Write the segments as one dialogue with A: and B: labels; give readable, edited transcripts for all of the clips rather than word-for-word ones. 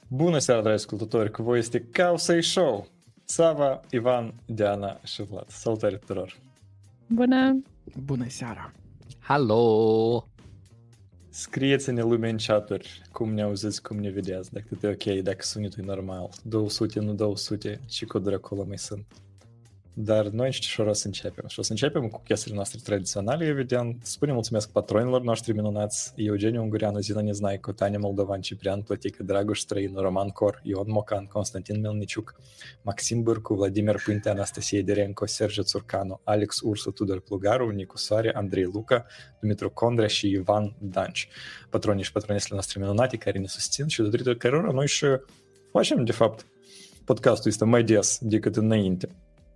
A: Bună seara, dragi ascultători, cu voi este Causei Show. Sava, Ivan, Diana și Vlad. Salutare tuturor!
B: Bună!
C: Bună seara!
D: Hello!
A: Scrieți-ne lume în chat-uri cum ne auziți, cum ne vedeți, dacă e ok, dacă sunetul e normal. 200, nu 200, și coduri acolo mai sunt. Dar noi și o să începem. Și o să începem cu chestiile noastre tradiționale, evident. Spunem mulțumesc patronilor noștri minunați: Eugeniu Ungureanu, Zina Neznaico, Tania Moldovan, Ciprian Plătică, Dragoș Străin, Roman Cor, Ion Mocan, Constantin Melniciuc, Maxim Bârcu, Vladimir Pânte, Anastasia Derenco, Sergiu Țurcanu, Alex Ursu, Tudor Plugaru, Nicu Soare, Andrei Luca, Dumitru Condrea și Ivan Danci. Patronii și patronesele noastre minunate care ne susțin și datorită cărora noi și facem, de fapt, podcastul ăsta mai des decât înainte.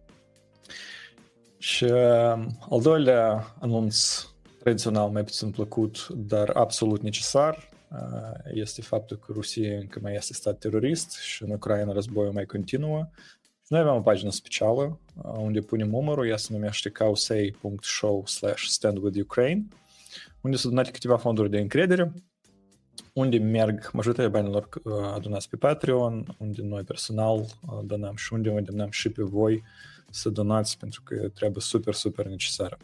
A: Și al doilea anunț tradițional, mai puțin plăcut, dar absolut necesar, este faptul că Rusia încă mai este stat terorist și în Ucraina războiul mai continuă. Noi avem o pagină specială unde punem numărul, ea se numește kausei.show/standwithukraine, unde se donate câteva fonduri de încredere, unde merg majoritatea banilor adunați pe Patreon, unde noi personal donăm și unde îndemnăm și pe voi să donați, pentru că treabă super, super necesară.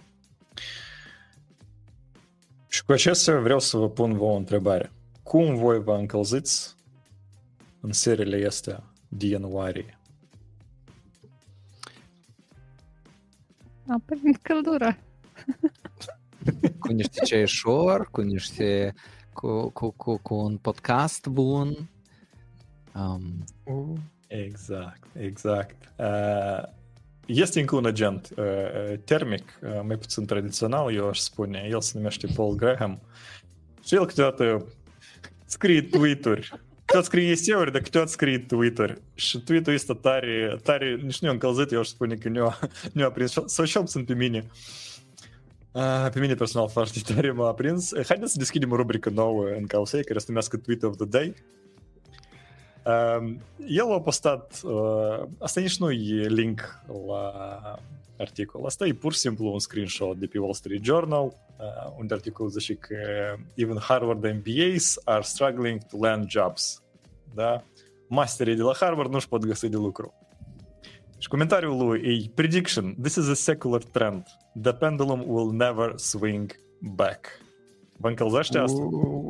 A: Și cu acestea vreau să vă pun vouă o întrebare. Cum voi vă încălziți în serile astea de ianuarie?
B: Apoi căldură.
D: Cu niște ceaișori, cu niște... cu un podcast bun.
A: Exact. Este încă un agent termic, mai puțin tradițional, eu aș spune. El se numește Paul Graham. Și el câteodată scrie tweet-uri. Câteodată scrie eseuri, dar câteodată scrie tweet-uri. Și tweet-ul ăsta tare, nici nu i-a încălzit, eu aș spune că nu a prins. Sau și sunt pe mine. Pe mine personal foarte tare m-a aprins. Haideți să deschidem o rubrică nouă în Causei, care se numească Tweet of the Day. El a postat, asta nici nu e link la articol, asta e pur și simplu un screenshot de pe Wall Street Journal, unde articolul zice că even Harvard MBAs are struggling to land jobs. Da? Masterii de la Harvard nu-și pot găsi de lucru. Și comentariul lui e: prediction, this is a secular trend. The pendulum will never swing back. Vă încălzește asta?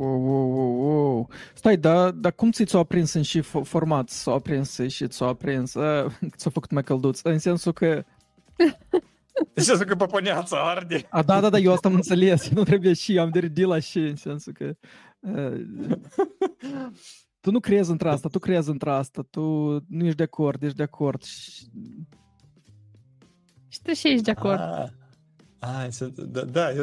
C: Stai, dar cum ți-o aprins în și format? S-o aprins și ți-o aprins? Ți-o făcut mai călduț? În sensul că...
A: În sensul că păpăneața arde.
C: Da, eu asta am înțeles. Nu trebuie și, am de la și, în sensul că... Tu nu crezi într asta, tu nu ești de acord,
B: Și tu și ești de acord.
A: Da,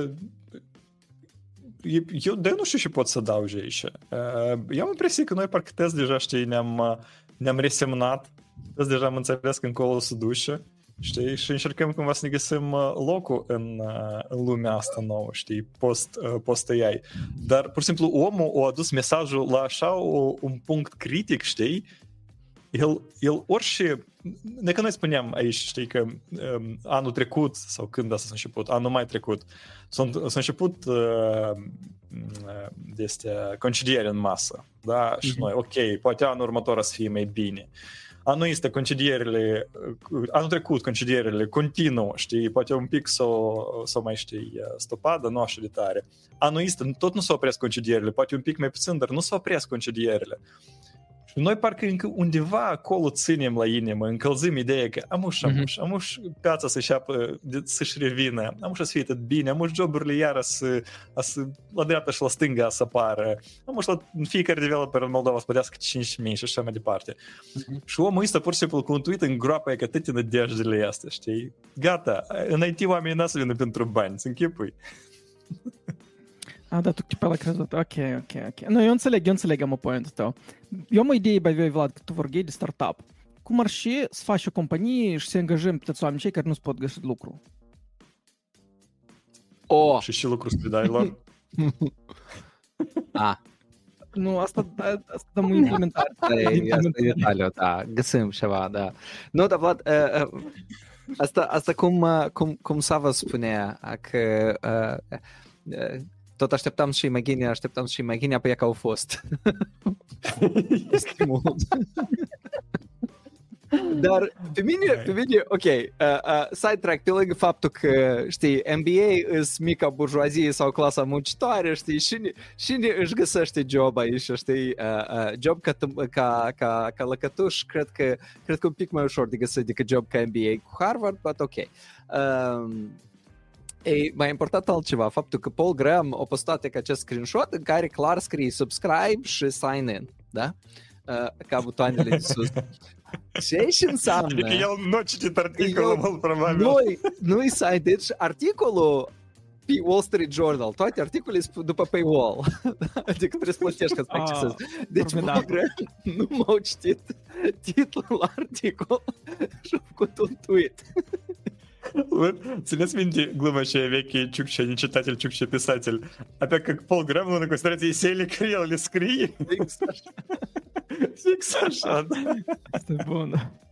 A: eu nu știu ce pot să adauge aici. Eu am impresia că noi parcă tăți deja, știi, ne-am resemnat, tăți deja am înțeles că încolo se duce, știi, și încercăm cumva să ne găsim locul în lumea asta nouă, știi, post-AI. Dar, pur și simplu, omul a adus mesajul la așa un punct critic, știi, el orice... Dacă noi spuneam aici, știi, că anul trecut, sau când asta s-a început, anul mai trecut, s-a început concedieri în masă, da? Și noi, ok, poate anul următor să fie mai bine. Anul trecut concedierile continuă, știi, poate un pic s-o mai, știi, stopat, dar nu așa de tare. Anul ăsta tot nu s-au opresc concedierile, poate un pic mai puțin, dar nu s-au opresc concedierile. Și noi parcă încă undeva acolo ținem la inimă, încălzim ideea că amuș piața să-și revină, amuș să fie tot bine, amuș joburile iară să la dreapta și la stânga să apară, amuș la fiecare developer în Moldova să plătească 5.000 și așa mai departe. Și omul ăsta pur și simplu cu un tweet îngroapă că toate nădejdele astea, știi? Gata, în IT oamenii n-a să vină pentru bani, să închipui.
C: Da, tu pe ăla crezut. Ok. Nu, eu înțeleg point-ul tău. Eu am o idee, băi, Vlad, că tu vorbeai de startup. Cum ar și să faci o companie și să angajăm pe toți oamenii cei care nu-ți pot găsi lucru?
A: Și lucru să dai lor?
C: Nu, asta dăm implementare.
D: Asta e detaliu, da. Găsim ceva, da. Nu, dar Vlad, asta cum Sava spunea, că tot așteptam și imagine, pe ea că au fost. Este mult. Dar pe mine, ok, sidetrack, pe lângă faptul că, știi, MBA îs mica burjuazie sau clasa muncitoare, știi, cine își găsește job aici, știi, job ca lăcătuș, cred că un pic mai ușor de găsit decât job ca MBA cu Harvard, but ok. Mai important altceva, faptul că Paul Graham a postat acest screenshot în care clar scrie subscribe și sign in, da? Ca butoanele de sus. Ce înseamnă?
A: Adică el nu a citit articolul, mult probabil.
D: Nu-i sign, deci articolul pe Wall Street Journal, toate articolele sunt după paywall. Adică trebuie să plătești ca să accesezi. Deci Paul Graham nu m-au citit titlul la articol și a făcut un tweet.
A: Țineți minte gluma aceea veche Чукча, не читатель, Чукча писатель. Опять как Пол Грэм, ну, такой, смотрите, сели крил или скри. Fix așa, da.
C: Este bun.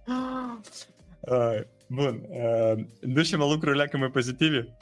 A: Bun, ducem la lucrurile mai pozitive?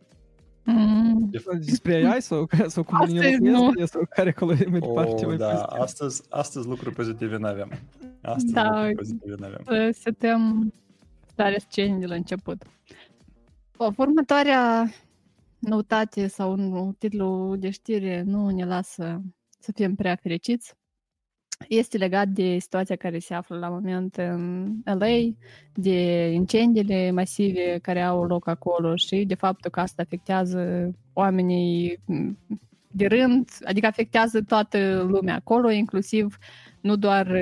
C: Despre AI sau cum
B: Astăzi nu.
C: sau care acolo e mai departe mai
A: da,
C: pozitiv?
A: astăzi lucruri pozitive n-aveam. Astăzi
B: Da.
A: lucruri pozitive n-aveam.
B: Setăm starea scenii de la început. Următoarea noutate sau un titlu de știre nu ne lasă să fim prea fericiți. Este legat de situația care se află la moment în LA, de incendiile masive care au loc acolo și de faptul că asta afectează oamenii de rând, adică afectează toată lumea acolo, inclusiv nu doar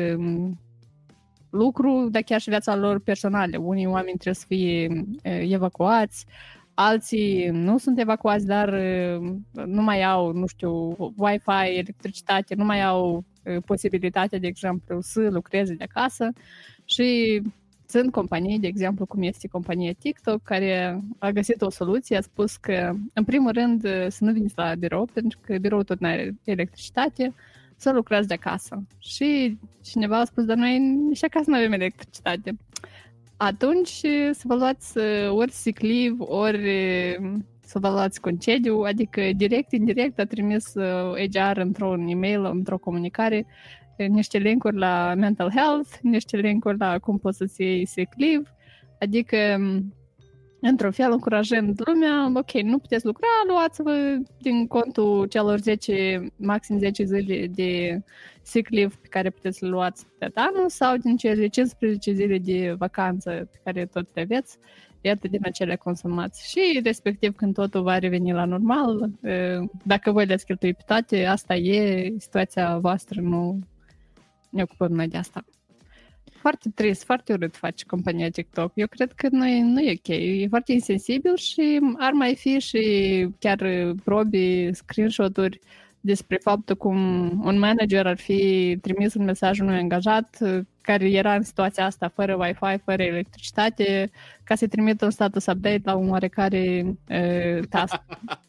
B: lucru, dar chiar și viața lor personală. Unii oameni trebuie să fie evacuați, alții nu sunt evacuați, dar nu mai au, nu știu, Wi-Fi, electricitate, nu mai au posibilitatea, de exemplu, să lucreze de acasă și sunt companii, de exemplu, cum este compania TikTok, care a găsit o soluție, a spus că, în primul rând, să nu veniți la birou, pentru că biroul tot nu are electricitate, să lucrați de acasă. Și cineva a spus, dar noi nici acasă nu avem electricitate. Atunci să vă luați ori sick leave, ori să vă luați concediu, adică direct, indirect a trimis HR într-un e-mail, într-o comunicare, niște linkuri la mental health, niște linkuri la cum poți să-ți iei sick leave, adică într-un fel încurajând lumea, ok, nu puteți lucra, luați-vă din contul celor 10, maxim 10 zile de sick leave pe care puteți să luați pe anul sau din cele 15 zile de vacanță pe care tot le aveți, iată din acele consumați. Și respectiv când totul va reveni la normal, dacă voi le-ați cheltuit pe toate, asta e situația voastră, nu ne ocupăm noi de asta. Foarte trist, foarte urât face compania TikTok. Eu cred că nu e ok. E foarte insensibil și ar mai fi și chiar probe, screenshot-uri despre faptul cum un manager ar fi trimis un mesaj unui angajat care era în situația asta, fără Wi-Fi, fără electricitate, ca să trimită un status update la un oarecare task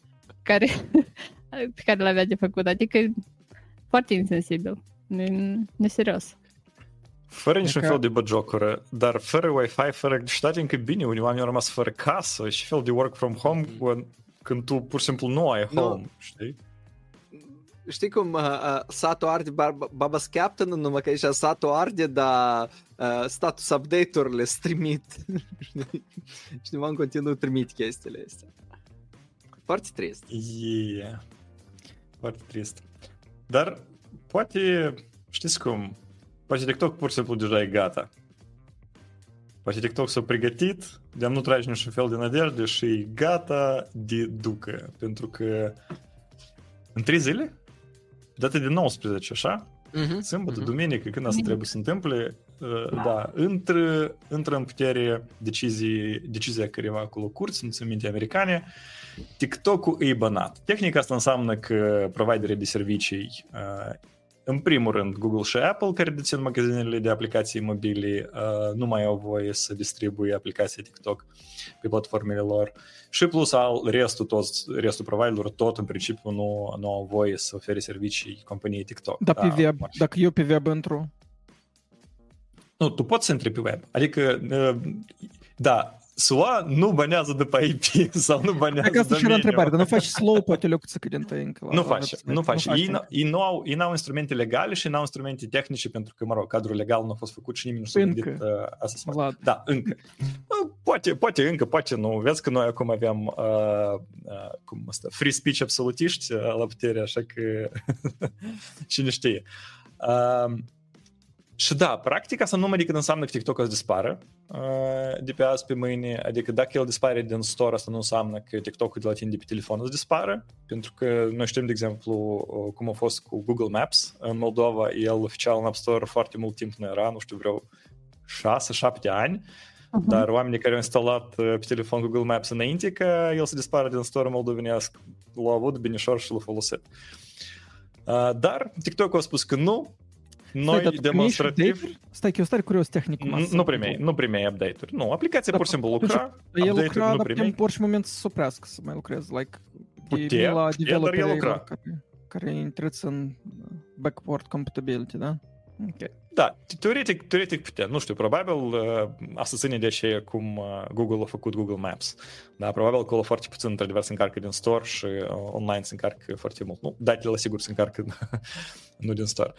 B: pe care l-avea de făcut. Adică foarte insensibil. Neserios.
A: Fără niciun fel de băgiocură, dar fără Wi-Fi, fără electricitate, încă bine, unii oameni au rămas fără casă și fel de work from home când tu pur și simplu nu ai home, știi?
D: Știi cum satul arde, baba captain, numai că aici satul arde, dar status update-urile se trimit. Cineva în continuu trimit chestiile astea. Foarte trist.
A: Foarte trist. Dar poate, știți cum, poate TikTok pur și simplu deja e gata. Poate TikTok s-a pregătit, de-am nu tragi niciun fel de nădejde și e gata de ducă. Pentru că în 3 zile, data de 19, așa? Sâmbătă, duminică, când asta trebuie să se întâmple, da, intră în putere decizia careva acolo curți, în ținminte americane, TikTok-ul e banat. Tehnica asta înseamnă că providerii de servicii, în primul rând Google și Apple, care dețin magazinele de aplicații mobile, nu mai au voie să distribuie aplicația TikTok pe platformele lor. Și plus restul providerilor tot în principiu nu au voie să ofere servicii companiei TikTok.
C: Da, pe web. Dacă eu pe web intru.
A: Nu, tu poți să intri pe web. Adică, da, SUA nu banează de pe IP sau nu banează
C: Dacă asta și era
A: domeniul.
C: întrebare, dar nu faci slow, poate locuță că dintă încă.
A: Nu faci. Ei n-au instrumente legale și n-au instrumente tehnice pentru că, mă rog, cadrul legal nu a fost făcut și nimeni nu s-a gândit asta să facă. Da, încă. Poate încă, poate nu. Vezi că noi acum aveam free speech absolutiști la putere, așa că cine știe. Și da, practic asta nu decât înseamnă că TikTok o să dispară de pe azi pe mâine, adică dacă el dispare din store, asta nu înseamnă că TikTok-ul de la tine de pe telefon o să dispară, pentru că noi știm, de exemplu, cum a fost cu Google Maps în Moldova, el oficial în App Store foarte mult timp nu era, nu știu, vreo 6-7 ani, dar oamenii care au instalat pe telefon Google Maps înainte că el să dispară din store moldovenesc, l-au avut binișor și l-au folosit. Dar TikTok a spus că nu. Noi demonstrativ...
C: Stai, că eu stare curios tehnic.
A: Nu primeai update-uri. Nu, aplicația pur și simplu lucra, update-uri nu primeai.
C: În orice moment să oprească să mai lucrez, like...
A: Putea, dar el lucra.
C: Care intrați în backward compatibility, da?
A: Okay. Da, teoretic putea. Nu știu, probabil asta ține de aceea cum Google a făcut Google Maps. Da, probabil acolo foarte puțin, într-adevăr, se încarcă din store și online se încarcă foarte mult. Nu, datele, sigur, se încarcă nu din store.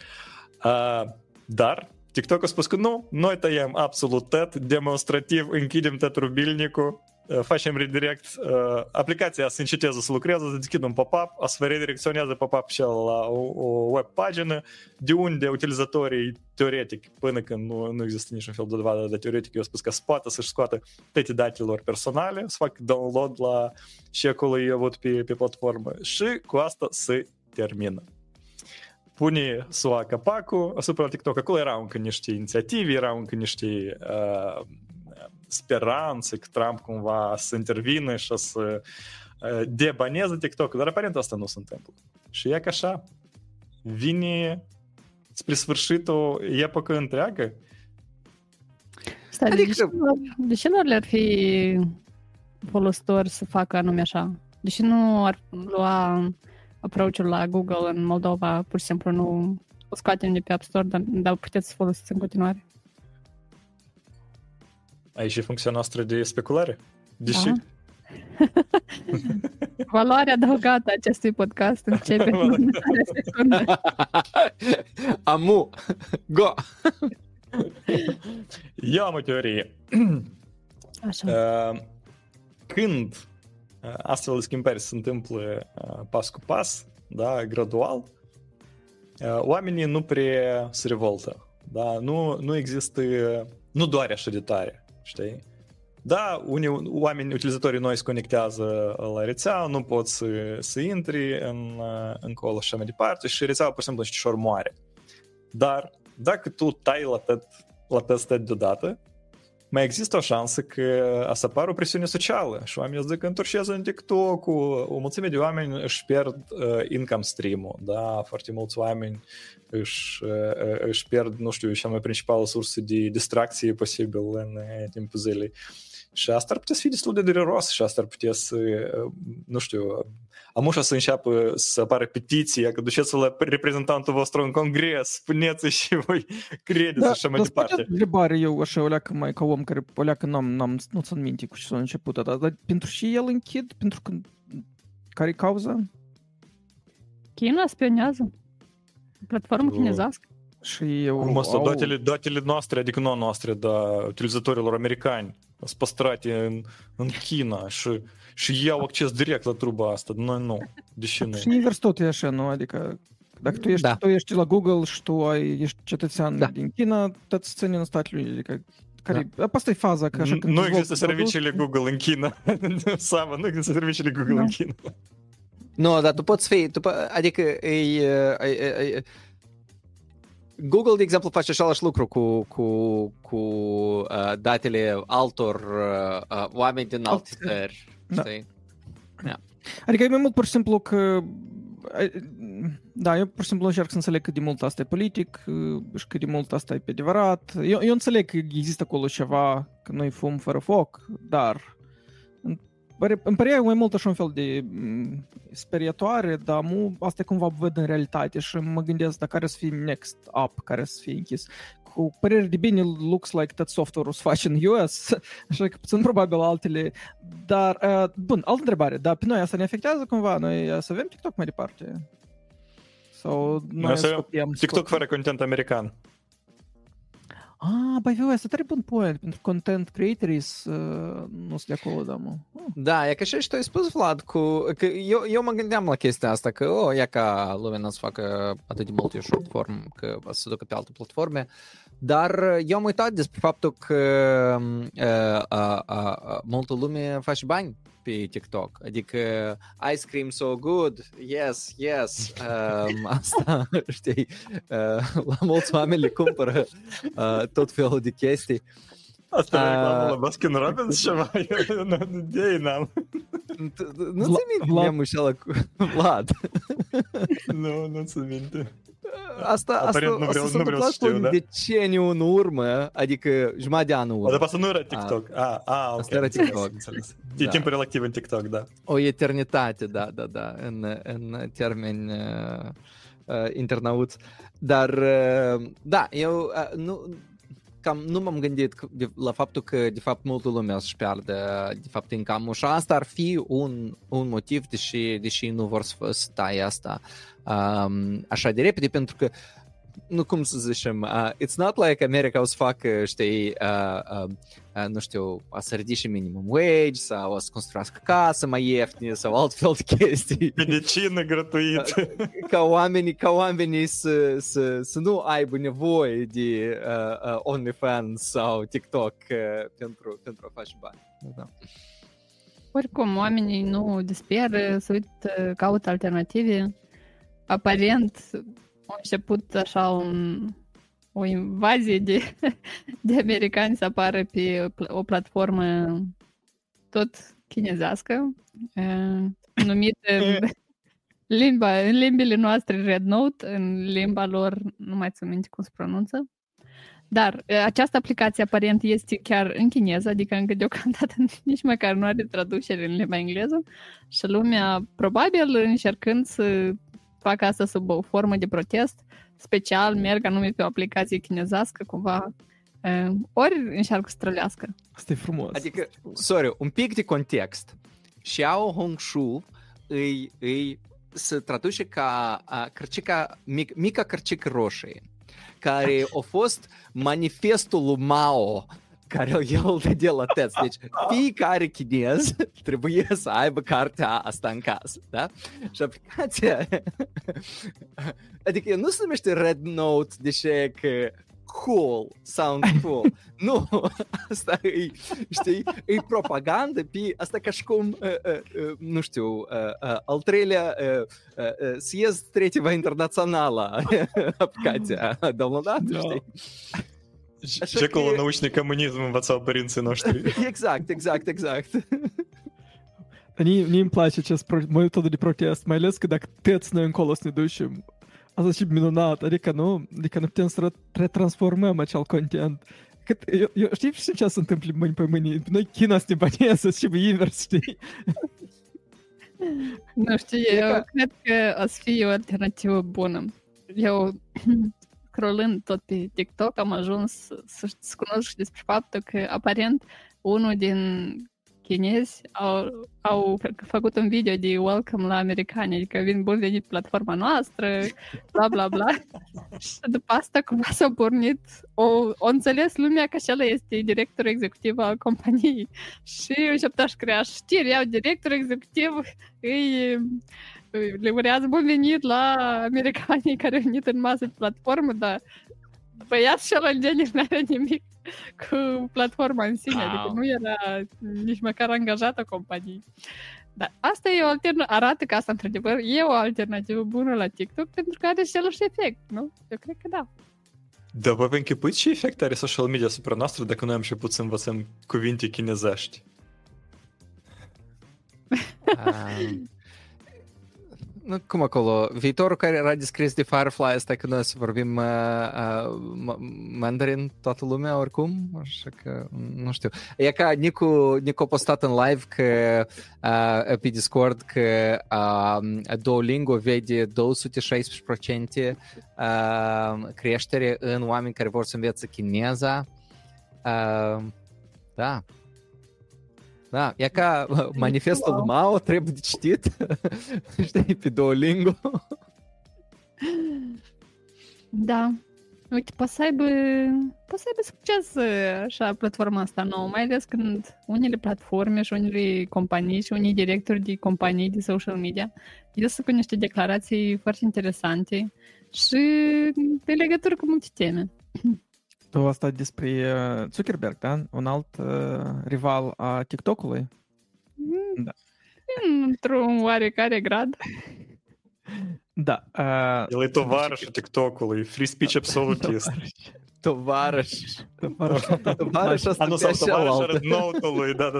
A: Dar TikTok a spus că nu, noi tăiem absolut tot, demonstrativ închidem tot rubilnicul, facem redirect, aplicația să înceteze să lucreze, să deschidă un pop-up, să vă redirecționează pop-up și la o web pagină, de unde utilizatorii, teoretic, până când nu există niciun fel de dovadă, dar teoretic eu spus că poate să-și scoată toate datele lor personale, să facă download la și acolo eu văd pe platformă și cu asta se termină. Pune SUA capacul asupra TikTok. Acolo erau încă niște inițiative, erau încă niște speranțe că Trump cumva să intervină și să debaneze TikTok, dar aparent asta nu se întâmplă. Și e că așa vine spre sfârșitul epocă întreagă.
B: Stai, de ce lor le-ar fi folositor să facă anume așa? Deși nu ar lua approach-ul la Google în Moldova, pur și simplu nu o scoatem de pe App Store, dar puteți să folosiți în continuare.
A: Aici e funcția noastră de speculare. Deși...
B: Valoarea adăugată a acestui podcast începe în următoarea secundă.
D: Amu! Go!
A: Eu am o teorie.
B: Așa.
A: Când astfel de schimbări se întâmplă pas cu pas, da, gradual, oamenii nu prea se revoltă. Da? Nu există, nu doare așa de tare, știi? Da, unii oameni, utilizatorii noi se conectează la rețea, nu pot să intri în colo și așa mai departe și rețeaua pur și simplu și moare. Dar dacă tu tai la testet deodată, mai există o șansă că să apară o presiune socială și oamenii zic că întorcează în TikTok, o mulțime de oameni își pierd income stream-ul, da, foarte mulți oameni își pierd, nu știu, cea mai principală sursă de distracție posibil în timpul zilei. Și asta ar putea să fie destul de dureros și asta ar putea să, nu știu, amușa să înceapă să apară petiția, că duceți la reprezentantul vostru în congres, spuneți și voi credeți și așa mai departe.
C: Da, întrebare eu așa, o leacă mai ca om care o leacă nu țin minte cu ce s-a început asta, dar pentru și el închid, pentru că care-i cauza?
B: China spionează. Platformă chinezească.
C: Și eu...
A: Cum asta, datele noastre, adică nu noastre, dar utilizatorilor americani, sunt păstrate în China și iau acces direct la truba asta. Noi nu. Deși nu.
C: Și invers tot e așa, nu? Adică dacă tu ești la Google și tu ești cetățean din China, tot îți ține în Statele Unite. Adică asta e faza. Că așa, când
A: nu există serviciile Google în China. Sama, nu există serviciile Google în China.
D: Nu, dar tu poți fi... Adică Google, de exemplu, face același lucru cu datele altor oameni din alte țări. Știi?
C: Da. Adică e mai mult pur și simplu că... Da, eu pur și simplu încerc să înțeleg cât de mult asta e politic și cât de mult asta e pe adevărat. Eu înțeleg că există acolo ceva, că noi fum fără foc, dar... Îmi părea mai mult așa un fel de speriatoare, dar asta e cumva văd în realitate și mă gândesc dacă care să fie next up, care să fie închis. cu părere de bine looks like that software-ul se face în US, așa că puțin probabil altele. Dar, bun, altă întrebare. Dar pe noi asta ne afectează cumva? Noi să avem TikTok mai departe? Sau noi
A: să avem TikTok fără content american.
C: Băi, asta tare bun point, pentru content creators nu sunt de acolo, da, mă.
D: Da, e ca și tu ai spus, Vlad, că eu mă gândeam la chestia asta, că e ca lumea n-a să facă atât de multe short form, că o să se ducă pe alte platforme, dar eu am uitat despre faptul că multă lume face bani pe TikTok, adică ice cream so good, yes, asta, știi, la mulți oameni le cumpără tot felul de chestii.
A: Asta e reclamă la Baskin Robbins ceva? Eu n-am.
D: Nu ți minte mi-am ăla cu Vlad?
A: Nu ți minte.
D: Asta s-a întâmplat cu un deceniu în urmă, adică jumătate de an în urmă.
A: Dar asta nu era TikTok. Ok.
D: Asta era TikTok.
A: E timpul relativ în TikTok, da.
D: O eternitate, da, în termeni internauți. Dar, da, eu nu m-am gândit la faptul că, de fapt, multă lume o să-și piardă, de fapt, income-ul și asta ar fi un motiv, deși nu vor să taie asta așa de repede, pentru că, nu cum să zicem, it's not like America o să facă, știi, nu știu, o să ridice minimum wage sau o să construiască casă mai ieftine sau altfel de chestii.
A: Medicină gratuită.
D: Ca oamenii să nu aibă nevoie de OnlyFans sau TikTok pentru a face bani. Da.
B: Oricum, oamenii nu disperă, se uită, caută alternative. Aparent, a început așa o invazie de americani să apară pe o platformă tot chinezească, numită în limbile noastre Red Note, în limba lor nu mai țin minte cum se pronunță. Dar această aplicație aparent este chiar în chineză, adică încă deocamdată nici măcar nu are traducere în limba engleză și lumea probabil încercând să facă asta sub o formă de protest, special merg anume pe o aplicație chinezească, cumva, ori încearcă să trălească.
C: Asta e frumos.
D: Adică, un pic de context. Xiao Hongshu îi se traduce ca mica cărcică roșie, care a fost manifestul lui Mao, care el dădea la test. Deci fiecare chinez trebuie să aibă cartea asta în casă, da? Și aplicația adică nu se numește Red Note, deși că cool, sound cool. Nu, asta e, știi, e propagandă pe asta ca și cum, nu știu, al treilea съезд Третьего Internaționala aplicația downloadată, știi?
A: Ce acolo naучный коммунизм învățau părinții noștri.
D: Exact.
C: Mie îmi place acest metodă de protest, mai ales că dacă tăți noi încolo să ne ducem, asta și minunat, adică nu putem să retransformăm acel content. Eu știi ce se întâmplă mâini pe mâini? Noi China să ne bănează și invers, știi?
B: Nu știu, eu cred că o să fie o alternativă bună. Eu, scrollând tot pe TikTok, am ajuns să cunosc și despre faptul că, aparent, unul din chinezi au făcut un video de welcome la americani, adică vin bun venit platforma noastră, bla bla bla. Și după asta cumva s-a pornit, o înțeles lumea că acela este directorul executiv al companiei și început să crea știri, iau directorul executiv, le urează bun venit la americanii care au venit în masă pe platformă, dar băiatul și ăla în genii nu are nimic cu platforma în sine, adică nu era nici măcar angajată companiei. Dar asta e o alternativă, arată că asta într-adevăr e o alternativă bună la TikTok pentru că are același efect, nu? Eu cred că da.
A: Da, vă închipuiți ce efect are social media asupra noastră dacă noi am început să învățăm cuvinte chinezești?
D: cum acolo, viitorul care era descris de Firefly asta că noi să vorbim mandarin toată lumea oricum, așa că nu știu. E ca Nicu a postat în live că pe Discord că Duolingo vede 216% creștere în oameni care vor să învețe chineza. Da. Da, e ca manifestul lui Mao, trebuie de citit, știi, pe Duolingo.
B: Da. Uite, poate să aibă succes așa platforma asta nouă, mai ales când unele platforme și unele companii și unii directori de companii de social media ies cu niște declarații foarte interesante și de legătură cu multe teme.
C: Tu asta despre Zuckerberg, da? Un alt rival a TikTok-ului?
B: Da. Într-un oarecare grad.
C: Da.
A: El e tovarășul TikTok-ului, free speech absolutist.
D: Tovarăș asta
A: nu, sau tovarăș Rednote-ului, da.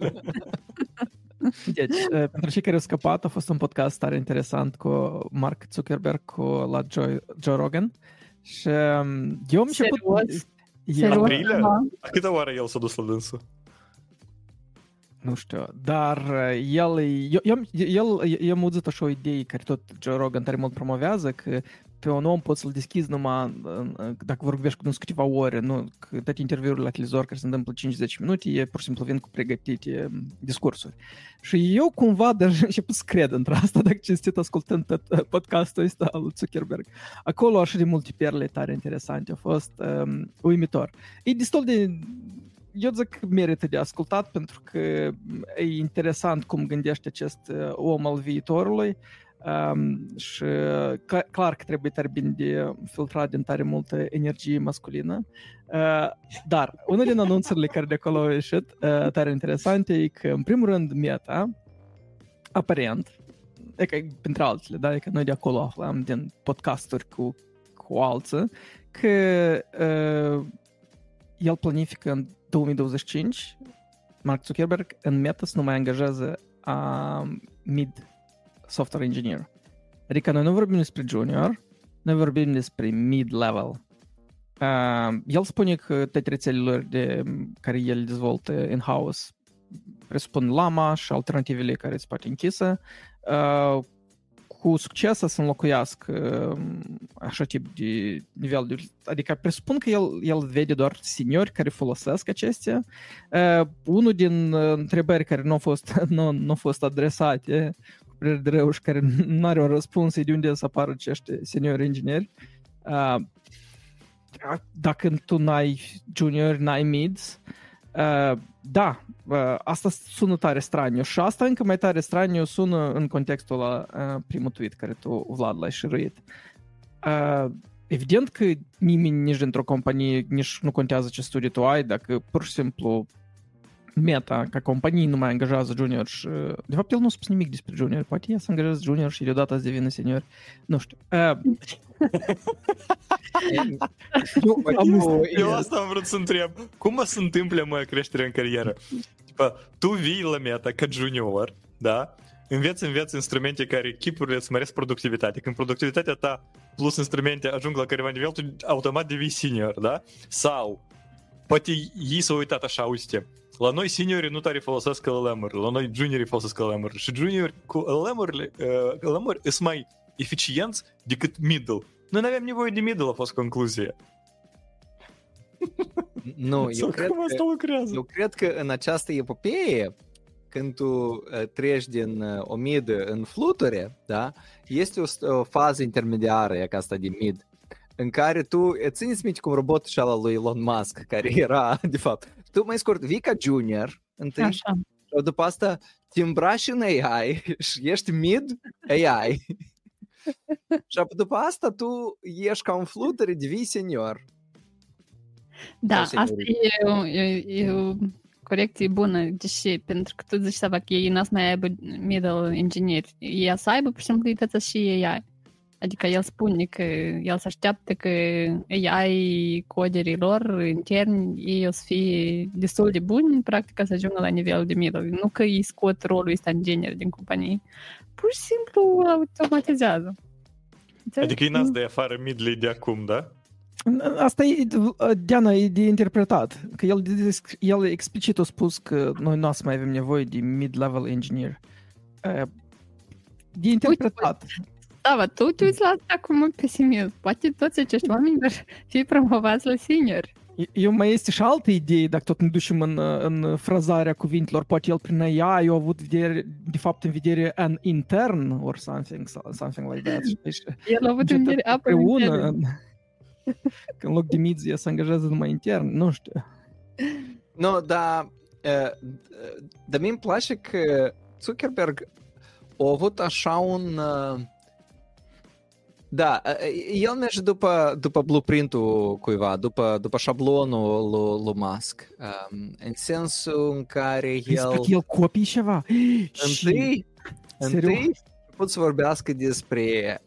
C: Deci, pentru cei care au scăpat, a fost un podcast tare interesant cu Mark Zuckerberg, la Joe Rogan. Și eu am început...
A: Aprilie? A câtă oară el s-a dus la dânsul?
C: Nu știu, dar eu am auzit așa o idee care tot Joe Rogan tare mult promovează, că pe un om poți să-l deschizi numai dacă vorbești cu dânsul câteva ore, nu? Că toate interviurile la televizor care se întâmplă 5-10 minute, e pur și simplu vin cu pregătite discursuri. Și eu cumva deja început să cred într-asta, dacă cinstit ascultând podcastul ăsta al lui Zuckerberg. Acolo așa de multe perle tare interesante, a fost uimitor. E destul de... Eu zic că merită de ascultat pentru că e interesant cum gândește acest om al viitorului și clar că trebuie tare bine de filtrat din tare multă energie masculină. Dar unul din anunțurile care de acolo au ieșit tare interesante e că în primul rând Meta, aparent, e că printre altele, da? E că noi de acolo aflăm din podcasturi cu alții că el planifică în 2025, Mark Zuckerberg, în Meta să nu mai angajează mid software engineer. Adică noi nu vorbim despre junior, noi vorbim despre mid-level. El spune că toate rețelele care el dezvoltă in-house presupun Llama și alternativele care se poate închisă. Cu succes să înlocuiască așa tip de nivel de... Adică presupun că el vede doar seniori care folosesc acestea. Unul din întrebări care nu au fost adresate cu părere de rău și care nu are un răspuns e de unde să apară acești seniori ingineri. Dacă tu n-ai junior, n-ai mids, da, asta sună tare straniu și asta încă mai tare straniu sună în contextul la primul tweet care tu, Vlad, l-ai șiruit. Evident că nimeni nici dintr-o companie nici nu contează ce studii tu ai, dacă pur și simplu Meta ca companie nu mai angajează junior și de fapt el nu spune nimic despre junior, poate ea să angajează junior și deodată să devină senior, nu știu.
A: Eu asta am vrut să întreb. Cum se întâmplă creșterea în carieră? Tu vii la Meta ca junior, da? Înveți instrumente care chipurile îți măresc productivitatea. Când productivitatea ta plus instrumente ajung la careva nivel, tu automat devii senior, da? Sau poate ei s-au uitat așa, uite, la noi seniorii nu tare folosesc LLM-uri, la noi juniorii folosesc LLM-uri și juniorii cu LLM-uri sunt mai eficienți decât middle. Noi nu avem nevoie de middle, a fost concluzia.
D: Nu, eu cred că în această epopee, când tu treci din o mid în fluture, da, este o fază intermediară, e ca asta de mid, în care tu, țineți minte cum robotul și ala lui Elon Musk, care era, de fapt, tu mai scurt vii ca junior, întâi,
B: așa.
D: Și după asta te îmbraci în AI și ești mid AI. Și după asta tu ești ca un fluture, devii senior.
B: Da, asta e o corecție bună. Deși, pentru că tu zici că ei n-ați mai aibă middle engineer. Ei să aibă, pur și simplu, și AI. Adică el spune că el se așteaptă că AI, coderii lor interni, ei o să fie destul de buni, practic, ca să ajungă la nivelul de middle. Nu că îi scot rolul ăsta inginer din companie. Pur și simplu automatizează.
A: Adică e nas de afară middle de acum, da?
C: Asta e, Diana, e de interpretat. Că el explicit a spus că noi nu o să mai avem nevoie de mid-level engineer. De interpretat.
B: Da, tu te uiți la asta cu mult pesimism. Poate toți acești oameni vor fi promovați la senior.
C: Eu mai este și altă idee, dacă tot ne ducem în frazarea cuvintelor. Poate el prin AI a avut de fapt în vedere an intern or something like that.
B: El a avut în vedere
C: împreună. Că în loc de midzie se angajează numai intern, nu știu.
D: Nu, dar mie îmi place că Zuckerberg a avut așa un... Da, el merge după blueprint-ul cuiva, după șablonul lui Musk, în sensul în care
C: el copii ceva.
D: Întâi pot să vorbească despre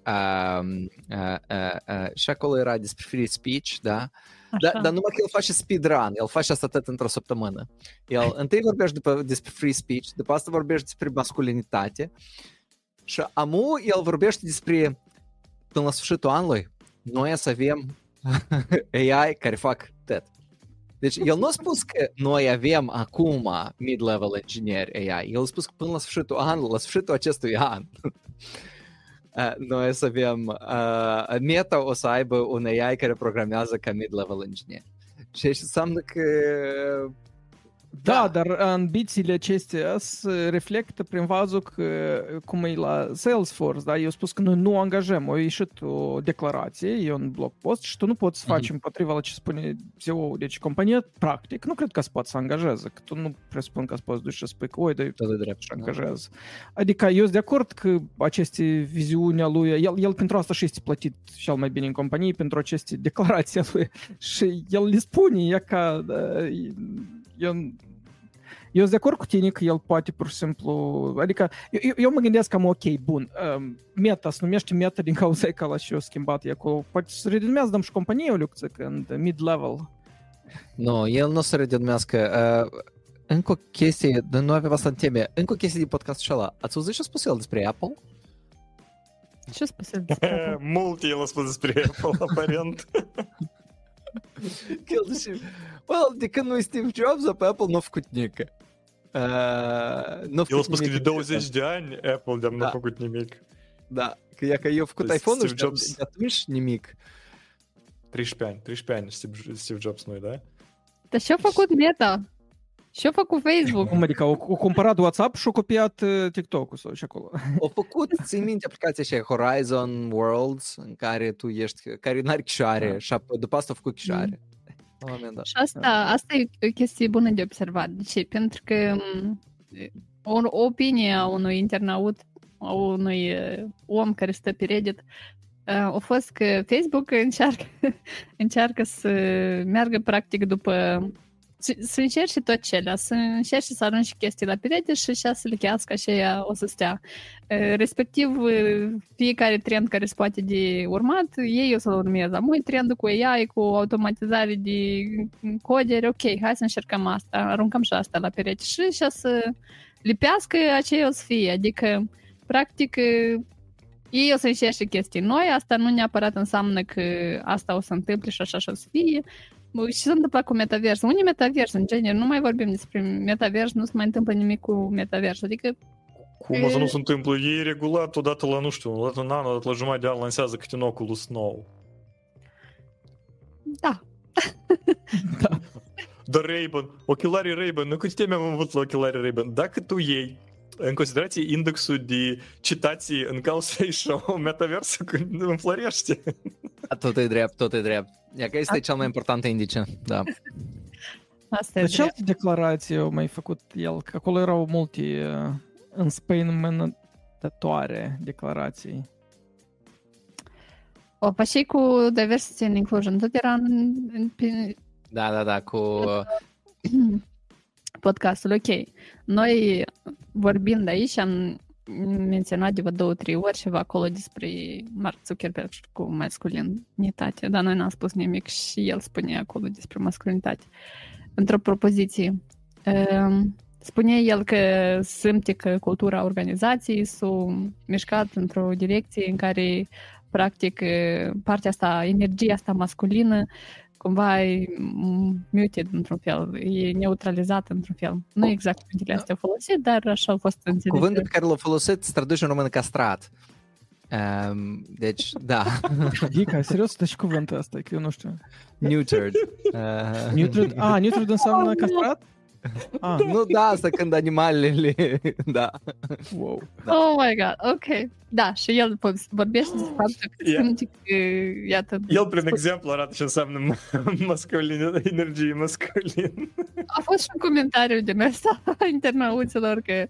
D: și acolo era despre free speech, da? Dar numai că el face speedrun, el face asta tot într-o săptămână. El întâi vorbește despre free speech, după asta vorbește despre masculinitate și el vorbește despre până la sfârșitul anului noi să avem AI care fac tot. Deci el nu a spus că noi avem acum mid-level engineer AI, el a spus că până la sfârșitul anului, la sfârșitul acestui an noi să avem Meta o să aibă un AI care programează ca mid-level engineer. Și înseamnă că
C: Da, dar ambițiile acestea se reflectă prin vazul că, cum e la Salesforce, da? Eu spus că noi nu angajăm, a ieșit o declarație, e un blog post și tu nu poți să faci împotriva la ce spune CEO. Deci compania, practic, nu cred că se poate să angajeze, că tu nu presupun că se poți duce și spui că, oi, dar și angajează. Adică eu sunt de acord că aceste viziuni a lui, el pentru asta și este plătit cel mai bine în companie, pentru aceste declarații a lui și el le spune, e ca... Eu sunt de acord cu tine că el poate pur și simplu, adică eu mă gândesc cam ok, bun, Meta se numește Meta din cauza că la și-o schimbat e acolo, poate să redenumează dăm și companie o lucruță când mid-level.
D: Nu, el nu se redenumească. Încă o chestie, nu avem asta în teme, încă o chestie din podcastul ăla, ați auzit ce a spus el despre Apple?
B: Ce a spus el despre Apple?
A: Mult el a spus despre Apple, aparent.
D: De când nu-i Steve Jobs, pe Apple n-a făcut nică.
A: El a spus că de 20 de ani Apple de-am n-a făcut nimic.
D: Da, că eu a făcut iPhone-ul și de atunci nimic.
A: 13 ani Steve Jobs nu-i, da?
B: Dar ce-a făcut Meta? Ce-a făcut Facebook?
C: Cum adică, au cumpărat WhatsApp și au copiat TikTok-ul sau și acolo.
D: Au făcut, ții minte aplicația aceea Horizon Worlds, în care tu ești, care n-are chișoare și după asta a făcut chișoare.
B: Și asta e o chestie bună de observat. De ce? Pentru că o opinie a unui internaut, a unui om care stă pe Reddit, a fost că Facebook încearcă să meargă practic după... Să încerce tot celea, să încerce să arunce chestii la perete și așa să le chească, așa o să stea. Respectiv, fiecare trend care se poate de urmat, ei o să-l urmeze. Amui trendul cu AI, cu automatizare de coderi, ok, hai să încercăm asta, aruncăm și asta la perete și așa să lipească aceea o să fie. Adică, practic, ei o să încerce chestii noi, asta nu neapărat înseamnă că asta o să întâmple și așa o să fie. Și se întâmplă cu metavers. Unii metavers, în genere, nu mai vorbim despre metavers, nu se mai întâmplă nimic cu metavers. Adică...
A: Cum să nu se întâmplă? Ei regulat odată la, nu știu, odată în an, odată la jumătate de an lansează câte un Oculus nou.
B: Da.
C: Da.
A: Dar Ray-Ban, ochelarii Ray-Ban, nu câte teme am avut la ochelarii Ray-Ban? Dacă tu iei în considerație indexul de citații în cauza și o metaversă când înflorește.
D: Tot e drept. Ia că este cel mai important indice, da.
B: Asta e
C: ce alte declarații au mai făcut el? Că acolo erau multe înspăimântătoare declarații.
B: Opa, și cu diversity and inclusion, tot era
D: Da, cu...
B: podcastul, ok. Noi, vorbind aici, menționat de vreo 2-3 ori ceva acolo despre Mark Zuckerberg cu masculinitate, dar noi n-am spus nimic și el spune acolo despre masculinitate. Într-o propoziție, spune el că simte că cultura organizației s-a mișcat într-o direcție în care, practic, partea asta, energia asta masculină, cumva e muted într-un fel, e neutralizată într-un fel. Nu exact cuvintele astea folosit, dar așa au fost înțelese.
D: Cuvântul pe care l-a folosit se traduce în română castrat. Deci, da.
C: Gica, serios, dă și cuvântul ăsta, că eu nu știu.
D: Neutered.
C: Neutered? Neutered înseamnă castrat?
D: Nu, da, asta când animalele, da.
C: Wow.
B: Oh my god, ok. Da, și el vorbește despre faptul că simte că, iată...
A: El, prin exemplu, arată ce înseamnă masculin, energie masculin.
B: A fost și un comentariu din ăsta internauților că,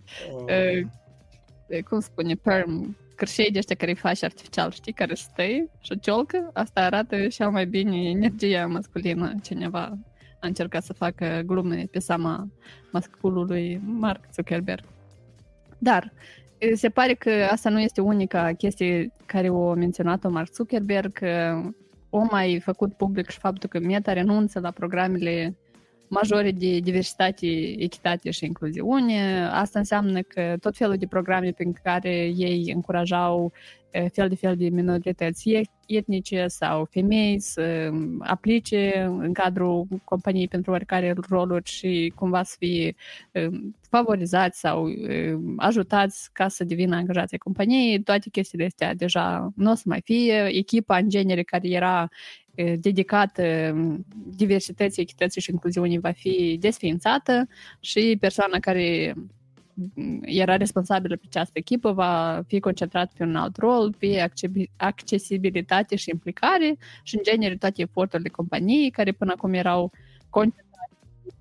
B: cum spune, perm, cârșei de ăștia care îi faci artificial, știi, care stai și o ciolcă, asta arată cel mai bine energia masculină. Cineva a încercat să facă glume pe seama masculului Mark Zuckerberg. Dar se pare că asta nu este unica chestie care o menționat-o Mark Zuckerberg, că o mai făcut public și faptul că Meta renunță la programele majore de diversitate, echitate și incluziune. Asta înseamnă că tot felul de programe prin care ei încurajau fel de minorități etnice sau femei să aplice în cadrul companiei pentru oricare roluri și cumva să fie favorizați sau ajutați ca să devină angajații companiei. Toate chestiile astea deja nu o să mai fie. Echipa în genere care era dedicată diversității, echității și incluziunii va fi desființată și persoana care era responsabilă pe această echipă va fi concentrat pe un alt rol, pe accesibilitate și implicare și în genere toate eforturile companiei care până acum erau concentrate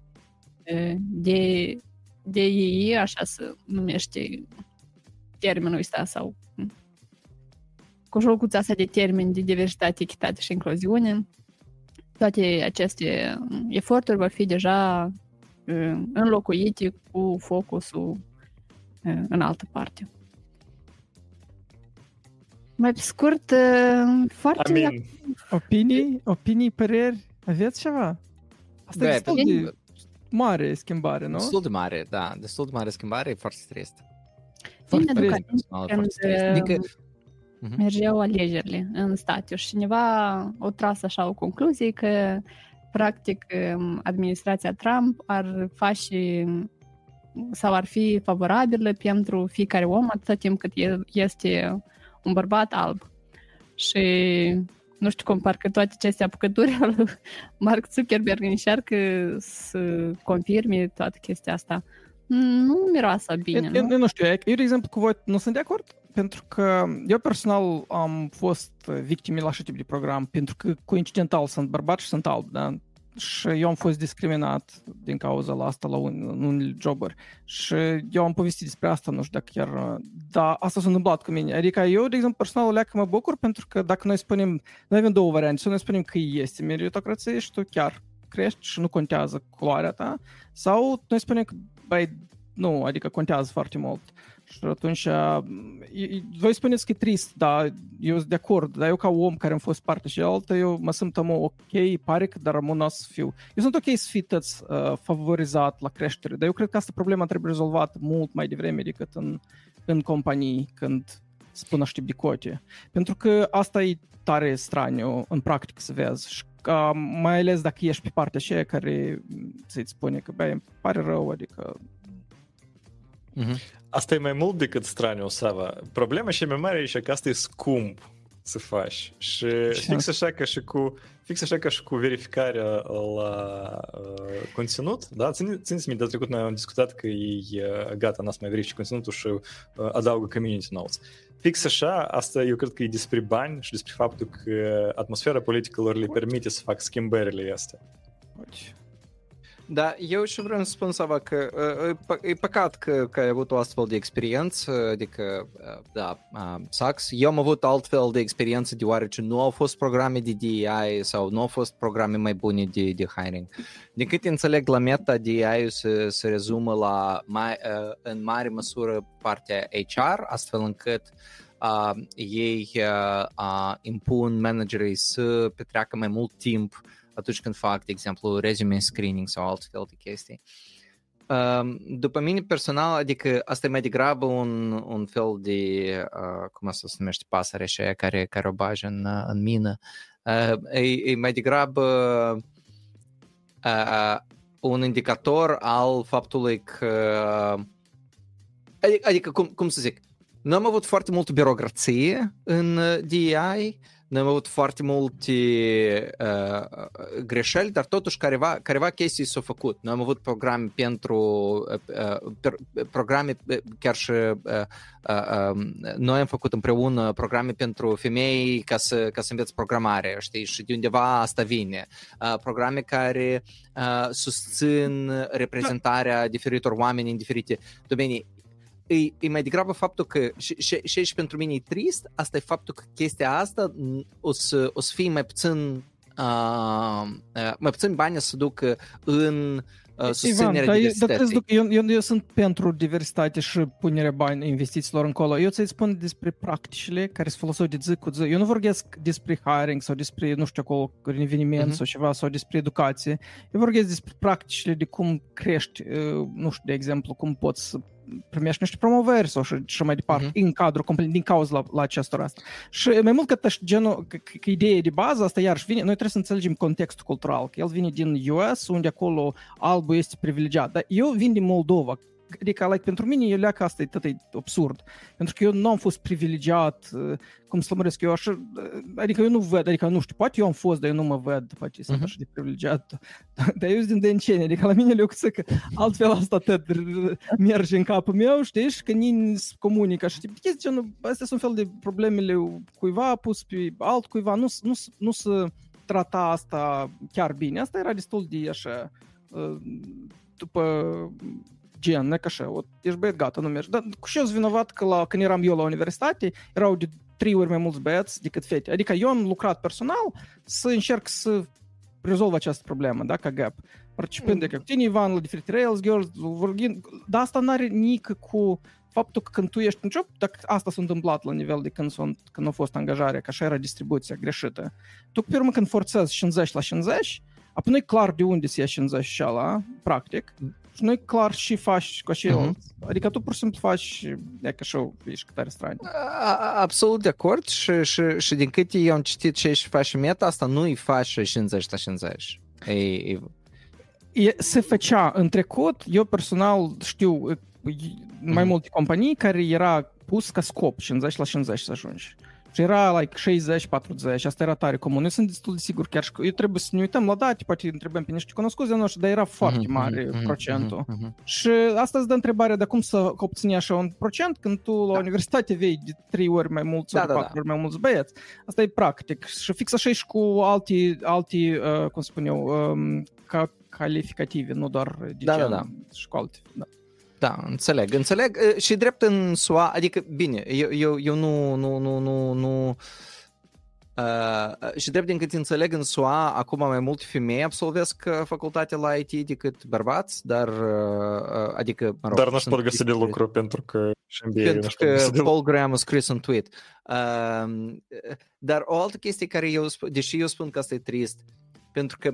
B: de ei, așa se numește termenul ăsta sau cu jocuța asta de termeni de diversitate, echitate și incluziune. Toate aceste eforturi vor fi deja înlocuite cu focusul în altă parte. Mai pe scurt, foarte...
C: Opinii, păreri, aveți ceva? Asta e destul de mare schimbare, nu?
D: Destul de mare, da. Destul de mare schimbare, e foarte trist.
B: Foarte trist. Mergeau alegerile în state și cineva a tras așa o concluzie că practic administrația Trump ar face sau ar fi favorabilă pentru fiecare om atâta timp cât el este un bărbat alb. Și nu știu cum, parcă toate aceste apucături al lui Mark Zuckerberg încearcă să confirme toată chestia asta. Nu miroasă bine,
C: nu? Nu știu, eu, de exemplu, cu voi nu sunt de acord, pentru că eu personal am fost victime la așa tip de program, pentru că coincidental sunt bărbat și sunt alb, da? Și eu am fost discriminat din cauza la asta la unele joburi. Și eu am povestit despre asta, nu știu dacă chiar... Dar asta s-a întâmplat cu mine. Adică eu, de exemplu, personal, leacă mă bucur pentru că dacă noi spunem... Noi avem două variante. Să noi spunem că este meritocrație și tu chiar crești și nu contează culoarea ta. Sau noi spunem că, băi, nu, adică contează foarte mult. Și atunci, voi spuneți că e trist, dar eu sunt de acord, dar eu ca om care am fost partea și altă, eu mă simt ok, pare că dar rămân să fiu. Eu sunt ok să fii tăți favorizat la creștere, dar eu cred că asta problema trebuie rezolvată mult mai devreme decât în companii, când spun așa tip de cote. Pentru că asta e tare straniu în practică să vezi și mai ales dacă ești pe partea aceea care ți-ți spune că, băi, îmi pare rău, adică...
A: Asta e mai mult decât straniu, Sava. Problema și mai mare e că asta e scump să faci. Și fix așa ca și cu verificarea la conținut, da? Țineți minte, de trecut noi am discutat că e gata, n-ați mai verifici conținutul și adaugă community notes. Fix așa, asta eu cred că e despre bani și despre faptul că atmosfera politică lor le permite să facă schimbările astea.
D: Da, eu și vreau să spun, Sava, că e păcat că ai avut o astfel de experiență, adică, da, Sax. Eu am avut altfel de experiență deoarece nu au fost programe de DEI sau nu au fost programe mai bune de hiring. Din câte înțeleg, la Meta, DEI-ul se rezumă la în mare măsură partea HR, astfel încât ei impun managerii să petreacă mai mult timp atunci când fac, de exemplu, resume screening sau alt fel de chestii. După mine personal, adică asta e mai degrabă un fel de, cum asta se numește, pasăre și aia care o bagi în mină. E mai degrabă un indicator al faptului că, adică cum să zic, nu am avut foarte multă birocrație în DEI, nu am avut foarte multe greșeli, dar totuși careva chestii s-au făcut. Noi am avut programe programe chiar și noi am făcut împreună programe pentru femei ca să înveți programare, știi, și de undeva asta vine. Programe care susțin reprezentarea diferitor oameni în diferite domenii. E mai degrabă faptul că și pentru mine e trist, asta e faptul că chestia asta o să fie mai puțin bani să ducă în susținerea diversității.
C: Eu sunt pentru diversitate și punerea bani investițiilor încolo. Eu ți-i spun despre practicile care se foloseau de zi cu zi. Eu nu vorbesc despre hiring sau despre, nu știu, acolo, un eveniment sau ceva, sau despre educație. Eu vorbesc despre practicile de cum crești, nu știu, de exemplu, cum poți să primești niște promovări sau și mai departe, în cadrul complet, din cauza la acestor asta. Și mai mult că genul, că ideea de bază, asta iarăși vine, noi trebuie să înțelegem contextul cultural, că el vine din US, unde acolo albul este privilegiat, dar eu vin din Moldova, adică pentru mine asta e absurd, pentru că eu nu am fost privilegiat, cum să lămuresc eu așa, adică eu nu văd, adică nu știu, poate eu am fost, dar eu nu mă văd, poate sunt așa de privilegiat, dar eu sunt din Dănceni, adică la mine leucă că altfel asta tot merge în capul meu, știi, și că nimeni se comunică așa, tip de chestii, astea sunt fel de problemele cuiva pus pe alt cuiva, nu se trata asta chiar bine, asta era destul de așa, după gen, nu că așa, ești băiat, gata, nu mergi. Dar și eu sunt vinovat că când eram eu la universitate, erau de 3 ori mai mulți băieți decât fete. Adică eu am lucrat personal să încerc să rezolv această problemă, da, ca gap. Participând de cu tine, Ivan, la diferite Rails, Girls, dar asta n-are nici cu faptul că când tu ești în job, dacă asta s-a întâmplat la nivel de când a fost angajarea, că așa era distribuția greșită, tu pe urmă când forțezi 50 la 50, apoi nu-i clar de unde se ia 50 și ala, practic, și nu-i clar și faci cu așa, adică tu pur și simplu faci, e ca și ești tare strani.
D: Absolut de acord și din câte eu am citit ce ești faci Meta, asta nu-i faci 50 la 50.
C: Se făcea în trecut, eu personal știu mai multe companii care era pus ca scop 50 la 50 să ajungi. Și era like 60-40, asta era tare comun. Eu sunt destul de sigur, chiar și că eu trebuie să ne uităm la date, poate întrebăm pe niște cunoscuți de noștri, dar era foarte mare procentul. Și asta îți dă întrebarea de cum să obține așa un procent când tu la universitate vei de 3 ori mai mulți sau 4 ori mai mulți băieți. Asta e practic. Și fix așa și cu alte cum spun eu, calificative, nu doar de gen și cu alte.
D: Da, înțeleg. Și drept în SUA, adică, bine, eu nu și drept din cât înțeleg în SUA, acum mai multe femei absolvesc facultatea la IT decât bărbați, dar, adică, mă rog...
A: Dar nu-și pot găsi de lucru pentru că și MBA
D: pentru că Paul Graham a scris un tweet. Dar o altă chestie care deși eu spun că asta e trist, pentru că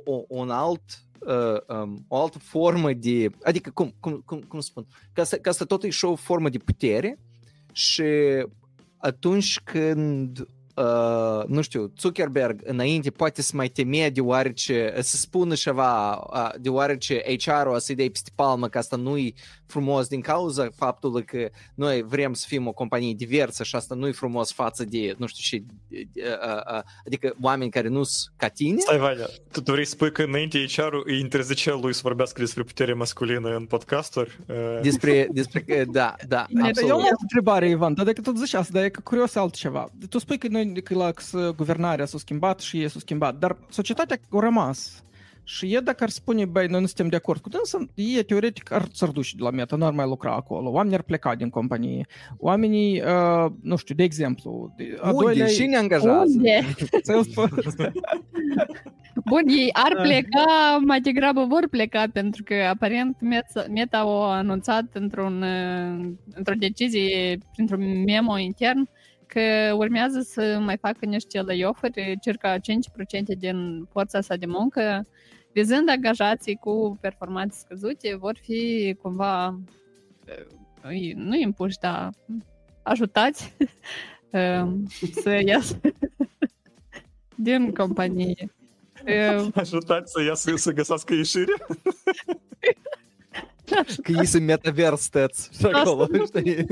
D: o altă formă de... Adică, cum spun? Că asta tot e și o formă de putere și atunci când, nu știu, Zuckerberg înainte poate să mai temea deoarece, să spună ceva, deoarece HR-ul o să-i dea peste palmă că asta nu-i frumos din cauza faptului că noi vrem să fim o companie diversă și asta nu-i frumos față de, nu știu, și adică oameni care nu-s ca tine.
A: Stai, Vania, tu vrei să spui că înainte HR-ul îi interzicea lui să vorbească despre putere masculină în podcasturi?
D: Despre da, absolut.
C: Eu am o întrebare, Ivan, dar dacă tot zici asta, dar e curios altceva. Tu spui că noi, că guvernarea s-a schimbat și ei s-a schimbat, dar societatea a rămas. Și el dacă ar spune, băi, noi nu suntem de acord cu dânsa, e teoretic s-ar duce de la Meta, nu ar mai lucra acolo. Oamenii ar pleca din companie. Oamenii, nu știu, de exemplu...
D: Unde? Cine angajează?
B: Unde?
C: Salesforce.
B: Bun, ei ar pleca, mai degrabă vor pleca, pentru că aparent Meta a anunțat într-o decizie, printr-un memo intern, că urmează să mai facă niște layoff-uri, circa 5% din forța sa de muncă, vizând angajații cu performanțe scăzute, vor fi cumva, nu impuși, dar ajutați să iasă din companie.
A: Ajutați să iasă, să găsească ieșire?
D: Că ei sunt metaverse și acolo, știi?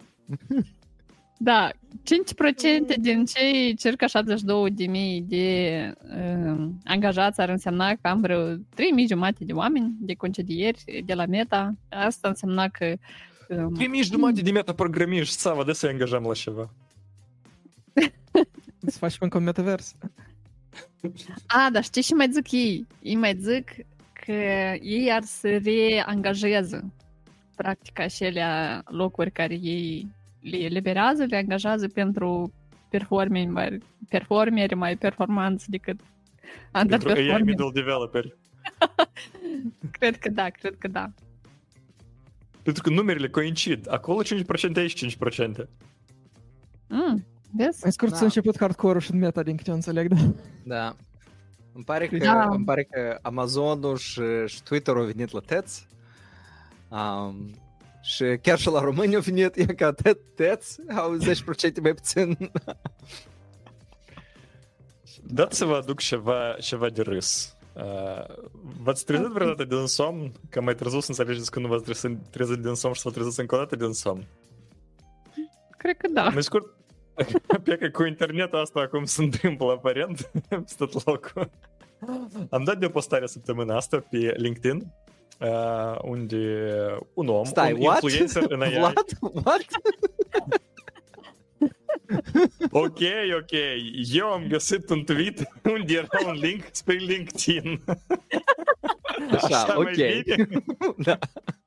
B: Da, 5% din cei circa 72.000 de angajați ar însemna că am vreo 3.500 de oameni de concedieri de la Meta. Asta însemna că...
A: 3.500 de metaprogramiști, Sava, de să-i angajăm la ceva.
C: Să facem încă un metavers.
B: Dar știi și mai zic ei? Ei mai zic că ei ar să reangajeze practic acelea locuri care ei le eliberează, le angajează pentru performeri mai performanți decât
A: pentru AI middle developeri.
B: Cred că da.
A: Pentru că numerele coincid. Acolo 5%, aici 5%.
B: Vezi?
C: Mai scurt, s-a început hardcore-ul și în Meta, din câte înțeleg, da?
D: Da. Îmi pare că Amazonul și Twitter-ul au venit la TEDx. Și chiar și la români au venit, e ca TEDx, au 10% mai puțin.
A: Dați să vă aduc ceva de râs. V-ați trezit vreodată din somn? Că mai târziu să înțelegeți că nu v-ați trezit din somn și să vă treziți încă o dată din somn?
B: Cred că da.
A: Mai scurt, pe că cu internetul asta acum se întâmplă aparent, pe tot locul. Am dat de o postare săptămâna asta pe LinkedIn, unde un om, un influencer în AI...
D: What?
A: Ok, eu am găsit un tweet unde era un link spre LinkedIn.
D: Așa, ok.
A: Da.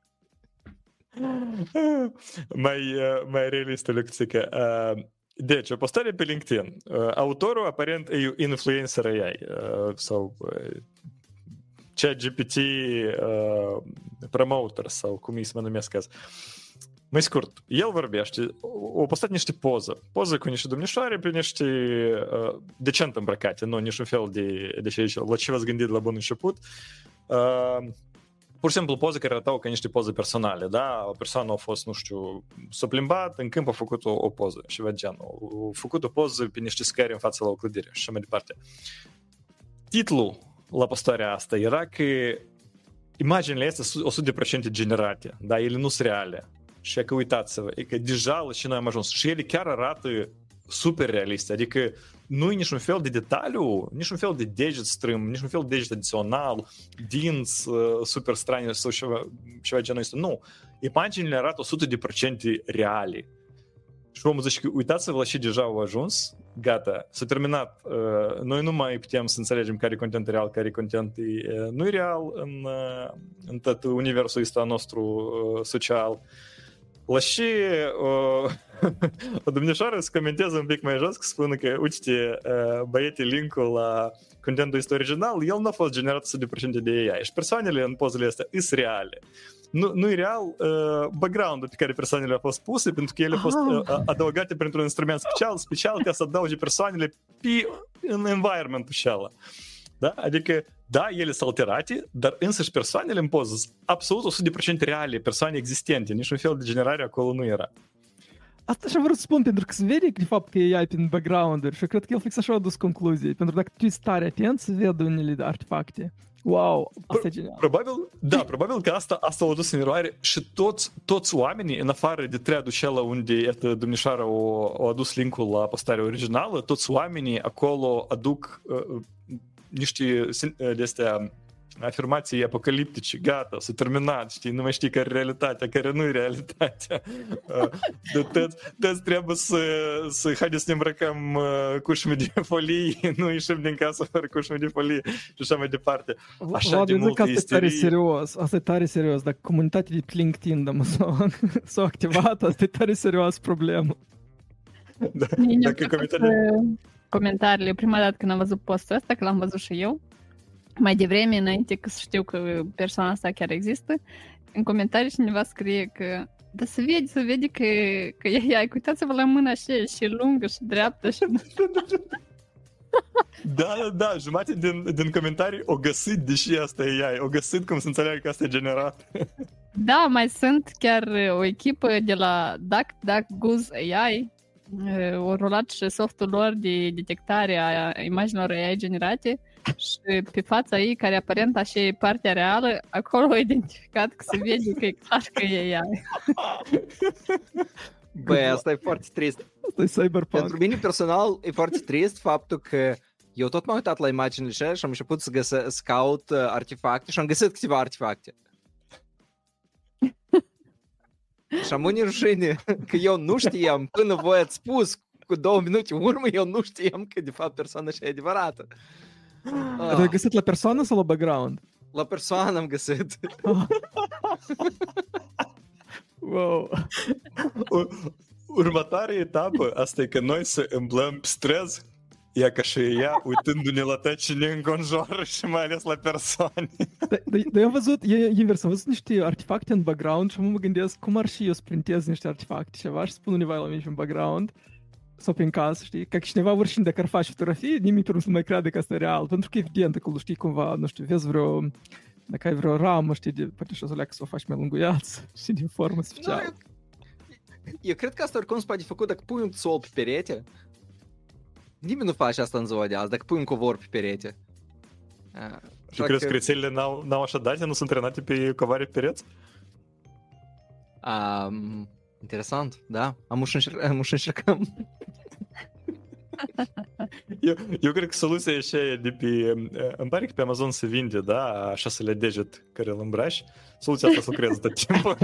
A: Mai realistă lecțică. Deci, o postare pe LinkedIn. Autorul, aparent, e influencer AI sau ChatGPT promoter sau cum îi se mă numesc azi. Mai scurt, el vorbește, a postat niște poză cu niște domnișoare pe niște decent îmbrăcate, nu niciun fel de ce la ce v-ați gândit la bun început. Pur și simplu poze care arătau ca niște poze personale, da? O persoană a fost, nu știu, s-a plimbat, în câmp a făcut o poză, ceva genul. A făcut o poză pe niște scări în fața la o clădire și așa mai departe. Titlul la postarea asta era că imaginile astea sunt 100% generate, da? Ele nu sunt reale. Și că uitați-vă, e că deja la ce noi am ajuns. Și ele chiar arată super realiste, adică nu e niciun fel de detaliu, niciun fel de deget strâm, niciun fel de deget adițional, dinți super strani sau ceva genul ăsta. Nu, imaginile arată 100% reale. Și omul zice că uitați-vă la ce deja au ajuns, gata, s-a terminat. Noi nu mai putem să înțelegem care e content real, care e content nu e real în tot universul ăsta nostru social. La și o domnișoară să comenteze un pic mai jos, că spune că, uite, băiete link-ul la contentul ăsta original, el nu a fost generat 100% de AI. Și persoanele în pozele astea sunt reale. Nu e real background-ul pe care persoanele au fost puse, pentru că ele au fost adăugate printr-un instrument special ca să adauge persoanele pe în environment-ul ăla. Da? Adică, da, ele sunt alterate, dar însăși persoanele în poză sunt absolut 100% reale, persoane existente, niciun fel de generare acolo nu era.
C: Asta și-am vrut să spun, pentru că se vede de fapt că e AI prin background-uri și cred că el fix așa a dus concluzii, pentru că dacă tu ești tare atent, se ved unele artefacte. Wow, asta e genial.
A: Probabil că asta a dus în eroare și toți oamenii, în afară de thread-ul acela unde domnișoara a adus link-ul la postarea originală, toți oamenii acolo aduc niște de-astea afirmații apocaliptice, gata, s-a terminat, știi, nu mai știi care e realitatea, care nu e realitatea. Toți trebuie să haideți să ne îmbrăcăm cușmi de folie, nu ieșim din casă fără cușmi de folie și așa mai departe. Așa de multă isterie.
C: Asta e tare serios, dacă comunitatea de LinkedIn s-a activat, asta e tare serios problemă.
A: Dacă
B: comentariile, prima dată când am văzut postul ăsta, că l-am văzut și eu, mai devreme, înainte că să știu că persoana asta chiar există, în comentarii cineva scrie că da se vede că e AI, uitați-vă la mâna și lungă și dreaptă și...
A: Da, jumătate din comentarii o găsit, deși asta e AI, o găsit cum să înțeleagă că asta e generat.
B: Da, mai sunt chiar o echipă de la DuckDuckGoose AI, au rulat și softul lor de detectare a imaginilor AI generate și pe fața ei, care aparent așa e partea reală, acolo a identificat că se vede că e clar că e AI.
D: Băi, asta e foarte trist.
C: Asta e cyberpunk.
D: Pentru mine personal e foarte trist faptul că eu tot m-am uitat la imaginile și am început să caut artefacte și am găsit câteva artefacte. Și am unii rușine că eu nu știam, până voi ați spus cu 2 minute în urmă, eu nu știam că de fapt persoana și e adevărată.
C: Ai găsit la persoană sau la background?
D: La persoană am găsit.
C: Wow.
A: Următoarea etapă, asta e că noi să îmblăm pe străzi, ea ca și ea, uitându-ne la tot ce ne înconjoară și mai ales la persoane.
C: Dar eu am văzut, e invers, am văzut niște artefacte în background și mă gândesc cum ar și eu să printez niște artefacte ceva și spun univa la mine în background sau prin casă, știi? Ca cineva oricine dacă ar face fotografii, nimeni nu să mai crede că asta e real, pentru că evident acolo, știi, cumva, nu știu, vezi dacă ai vreo ramă, știi, poate și o să leacă să o faci mai lunguiață și din formă specială.
D: Eu cred că asta oricum se poate făcut dacă pui un sol pe perete. Nimeni nu face asta în ziua de azi, dacă pui un covor pe perete.
A: Și crezi că rețelele n-au așa date? Nu sunt antrenate pe covare pe pereți?
D: Interesant, da. Am încercăm.
A: Eu cred că soluția e așa de pe... Îmi pare că pe Amazon se vinde, da? 6 deget care îl îmbraci. Soluția asta se lucrează tot timpul.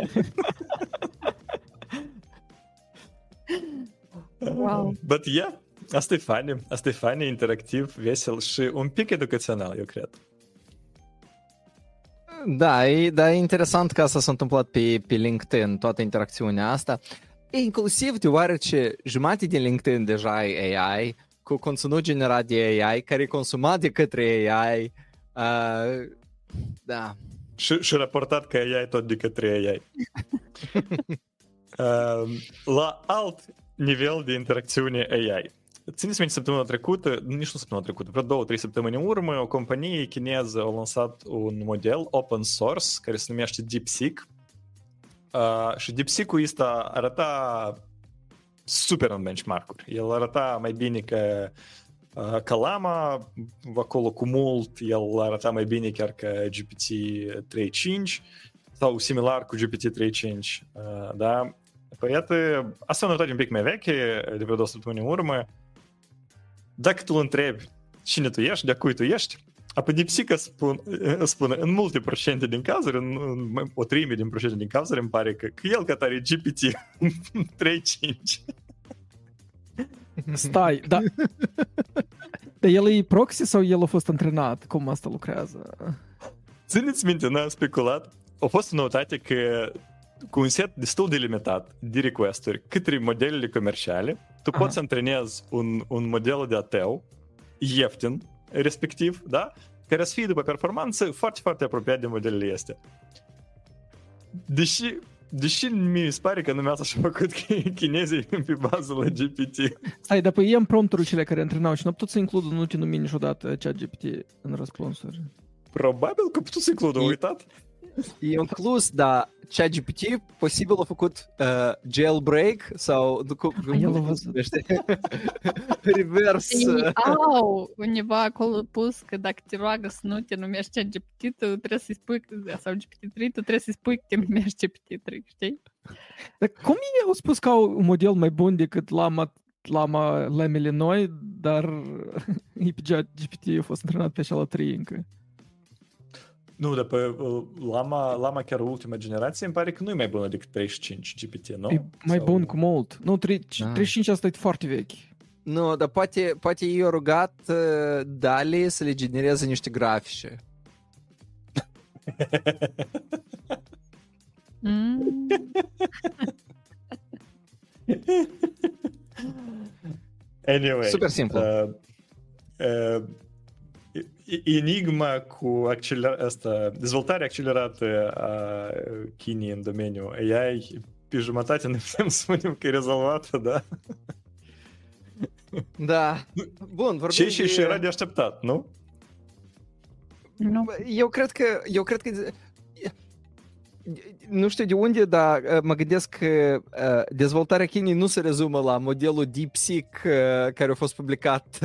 B: Wow.
A: But yeah, asta e funny, interactiv, vesel și un pic educațional, eu cred.
D: Da, e interesant că asta s-a întâmplat pe LinkedIn, toată interacțiunea asta. E inclusiv deoarece jumătate din LinkedIn deja e AI, cu conținut generat de AI, care e consumat de către AI. Da.
A: Și raportat că AI tot de către AI. La alt nivel de interacțiune AI. Țineți minte săptămâna trecută, nici nu săptămâna trecută, vreo 2-3 săptămâni în urmă, o companie chineză a lansat un model open source care se numește DeepSeek. Și DeepSeek-ul ăsta arăta super în benchmark-uri. El arăta mai bine ca Llama, acolo cu mult, el arăta mai bine chiar ca GPT-3.5 sau similar cu GPT-3.5, da? Păi iată, asta e o notate un pic mai veche, de vreo 2 săptămâni în urmă. Dacă tu îl întrebi cine tu ești, de cui tu ești, apoi DeepSeek spune în multe procente din cazuri, în o treime din procente din cazuri, îmi pare că el că are GPT-3.5.
C: Stai, da. Dar el e proxy sau el a fost antrenat? Cum asta lucrează?
A: Țineți minte, n-am speculat. A fost o noutate că cu un set destul de limitat de request-uri către modelele comerciale, tu poți să antrenezi un model de-a tău, ieftin, respectiv, da? Care să fie după performanță foarte, foarte apropiat de modelele astea. Deși mi se pare că nu mi-ați așa făcut chinezii pe bază la GPT.
C: Stai, dar păi i-am prompturile care antrenau și n-au putut să includă în ultimul min niciodată ChatGPT în răspunsuri.
A: Probabil că putut să includă, uitat.
D: E inclus, da, ChatGPT posibil a făcut jailbreak sau
C: el a văzut.
D: Reverse.
B: Undeva acolo pus că dacă te roagă să nu te numești ChatGPT, tu trebuie să-i spui, sau GPT-3, tu trebuie să-i spui că te numești GPT-3, știi?
C: Dar cum au spus că au un model mai bun decât lamele noi, dar GPT a fost antrenat pe așa la 3 încă?
A: Nu, dar pe Llama chiar ultima generație îmi pare că nu e mai bună decât 35 GPT, nu?
C: E mai bun cu mult. Nu, 35 asta e foarte vechi.
D: Nu, dar poate i-a rugat DALL-E să le genereze niște grafice.
A: Anyway.
D: Super simplu.
A: Enigma cu dezvoltarea accelerată a Chinei în domeniul AI, pe jumătate ne putem spune că e rezolvată, da?
D: Da. Bun, vorbim
A: și era de așteptat, nu?
B: Nu.
D: Eu cred că nu știu de unde, dar mă gândesc că dezvoltarea Chinei nu se rezumă la modelul DeepSeek care a fost publicat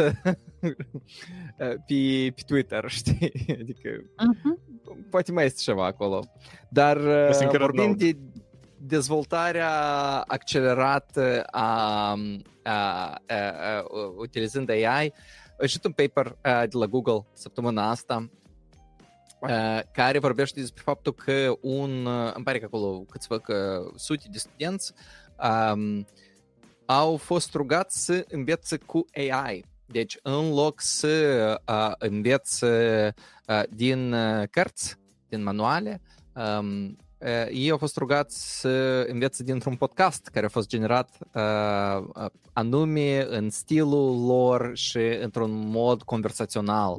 D: pe Twitter, știi? Adică poate mai este ceva acolo. Dar vorbim de dezvoltarea accelerată utilizând AI. A ieșit un paper de la Google săptămâna asta care vorbește despre faptul că îmi pare că acolo câțiva sute de studenți au fost rugați să învețe cu AI. Deci, în loc să învețe din cărți, din manuale, ei au fost rugați să învețe dintr-un podcast care a fost generat anume în stilul lor și într-un mod conversațional.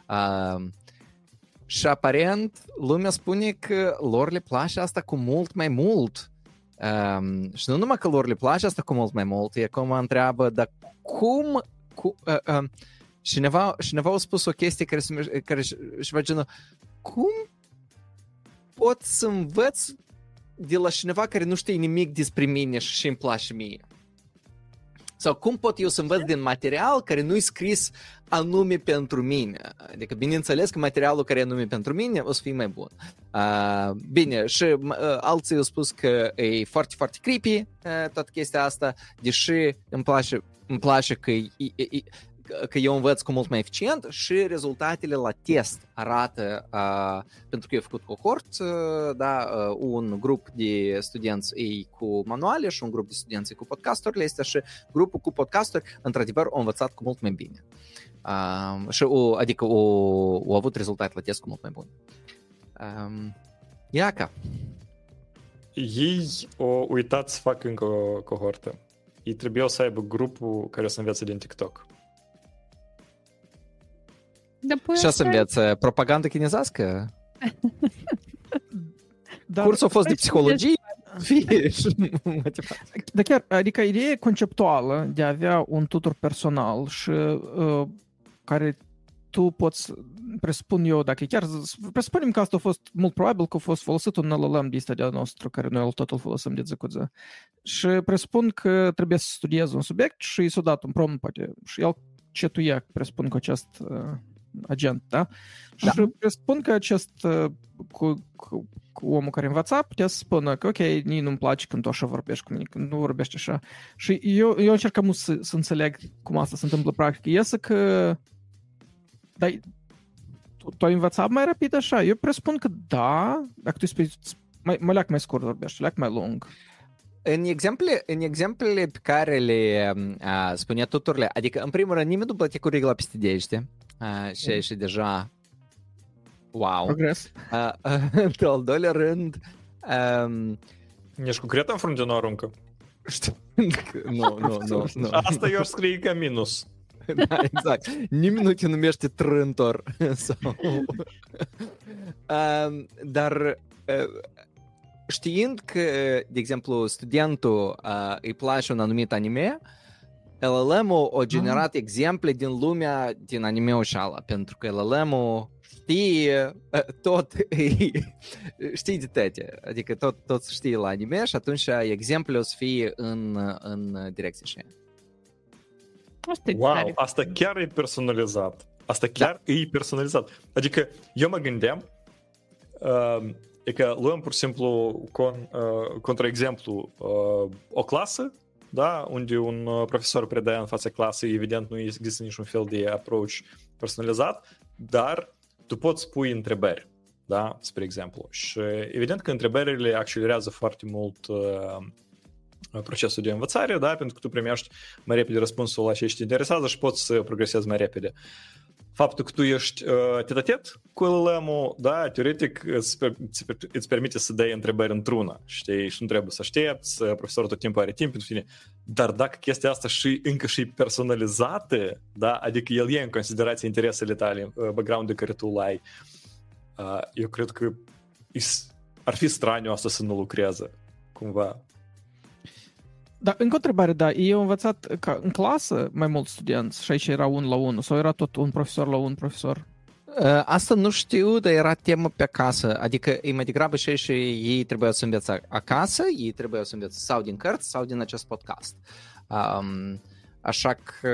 D: Și aparent, lumea spune că lor le place asta cu mult mai mult. Și nu numai că lor le place asta cu mult mai mult, e cum mă întreabă, dar cum... Cineva a spus o chestie care ceva genul, cum pot să învăț de la cineva care nu știe nimic despre mine și îmi place mie? Sau cum pot eu să învăț din material care nu-i scris anume pentru mine? Adică, bineînțeles că materialul care e anume pentru mine o să fie mai bun. Bine, și alții au spus că e foarte, foarte creepy toată chestia asta, deși îmi place că eu învăț cu mult mai eficient și rezultatele la test arată, pentru că eu am făcut cohort, un grup de studenți cu manuale și un grup de studenți cu podcasturile astea și grupul cu podcasturi, într-adevăr, au învățat cu mult mai bine. Adică au avut rezultate la test cu mult mai bune. Iaca.
A: Ei au uitat să facă încă o cohortă. Ei trebuiau să aibă grupul care o să învețe din TikTok.
D: Și o să învețe propagandă chinezească? Cursul a fost de psihologie?
C: Dar chiar, adică ideea conceptuală de a avea un tutor personal și care tu poți, presupun eu, dacă chiar presupunem că asta a fost mult probabil că a fost folosit un LLM de ăsta de-a nostru, care noi tot îl folosim de zi cu zi. Și presupun că trebuie să studiezi un subiect și i s-a dat un prompt, poate, și el cetuia, presupun, cu acest agent, da?
D: Da.
C: Și presupun că acest cu omul care învăța putea să spună că ok, nici nu-mi place când tu așa vorbești cu mine, când nu vorbești așa. Și eu încercam să înțeleg cum asta se întâmplă practic. Iese că tu ai învățat mai rapid așa? Eu presupun că da, dacă tu spui leac mai scurt vorbești, leac mai lung.
D: În exemplele pe care le spunea tutorile, adică în primul rând nimeni nu plătea cu regla peste dește și deja wow.
C: Progres.
D: În al doilea rând
A: Ești cu creta în frunte, nu aruncă.
D: Nu.
A: Asta eu aș scrie ca minus.
D: Da, exact. Nimeni nu te numește trântor. Dar știind că, de exemplu, studentul îi place un anumit anime, LLM-ul a generat exemple din lumea din anime-ul ăla, pentru că LLM-ul știe tot, știe de toate, adică tot știe la anime și atunci exemplele o să fie în direcția așa.
A: Wow, asta chiar e personalizat. Asta chiar e personalizat. Adică eu mă gândeam e că luăm pur și simplu contra-exemplu o clasă, da, unde un profesor predă în fața clasei, evident nu există niciun fel de approach personalizat, dar tu poți pui întrebări. da, spre exemplu. Și evident că întrebările accelerează foarte mult procesul de învățare, da, pentru că tu primești mai repede răspunsul la ce te interesează și poți să progresezi mai repede. Faptul că tu ești tet-a-tet cu LLM-ul, da, teoretic îți permite să dai întrebări într-una, știi, și nu trebuie să aștepți, profesorul tot timpul are timp pentru tine, dar dacă chestia asta încă și personalizată, da, adică el ia în considerație interesele tale, background-ul care tu îl ai, eu cred că ar fi straniu asta să nu lucreze, cumva.
C: Da, încă o întrebare, da, ei au învățat ca în clasă mai mulți studenți și aici era 1-la-1 sau era tot un profesor la un profesor?
D: Asta nu știu, dar era temă pe acasă, adică e mai degrabă și ei trebuiau să învețe acasă, ei trebuiau să învețe sau din cărți sau din acest podcast. Așa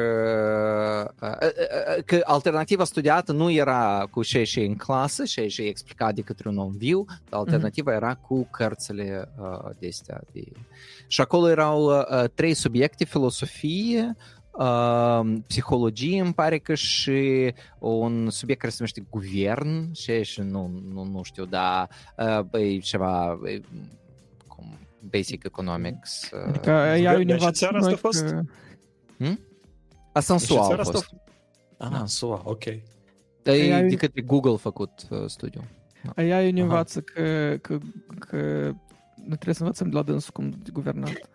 D: că alternativa studiată nu era cu și în clasă și explicat de către un om viu, dar alternativa era cu cărțile de astea. Și acolo erau 3 subiecte, filosofie, psihologie, îmi pare că și un subiect care se numește guvern și nu știu, dar e ceva cum basic economics.
C: Adică ea
A: ce țară asta a fost?
D: Asta în SUA a fost.
A: În SUA, ok.
D: Dar e de către Google făcut studiu.
C: Ea ne învață că nu trebuie să învățăm de la dânsul cum de guvernat.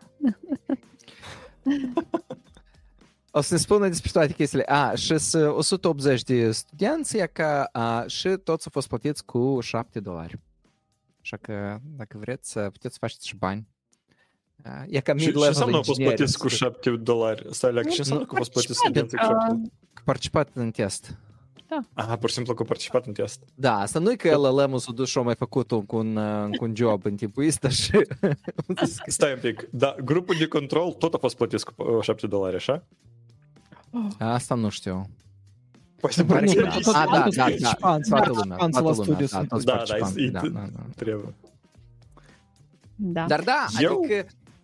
D: O să ne spună despre toate chestiile. Și 180 de studenți, și toți au fost plătiți cu $7. Așa că, dacă vreți, puteți să faceți și bani. E ca mid-level
A: ce înseamnă au fost plătiți cu $7? Stai, ce înseamnă că au fost plătiți studenții cu $7?
D: Că participat în test.
B: Da.
A: Pur și simplu că au participat în test.
D: Da, asta nu e că LLM-ul s-a dus și a mai făcut cu un job în timpul ăsta și...
A: Stai un pic, da, grupul de control tot a fost plătiți cu $7, așa?
D: Asta nu știu.
A: Păi se pare că...
D: Toată lumea.
A: Da, trebuie.
B: Da.
D: Dar da, adică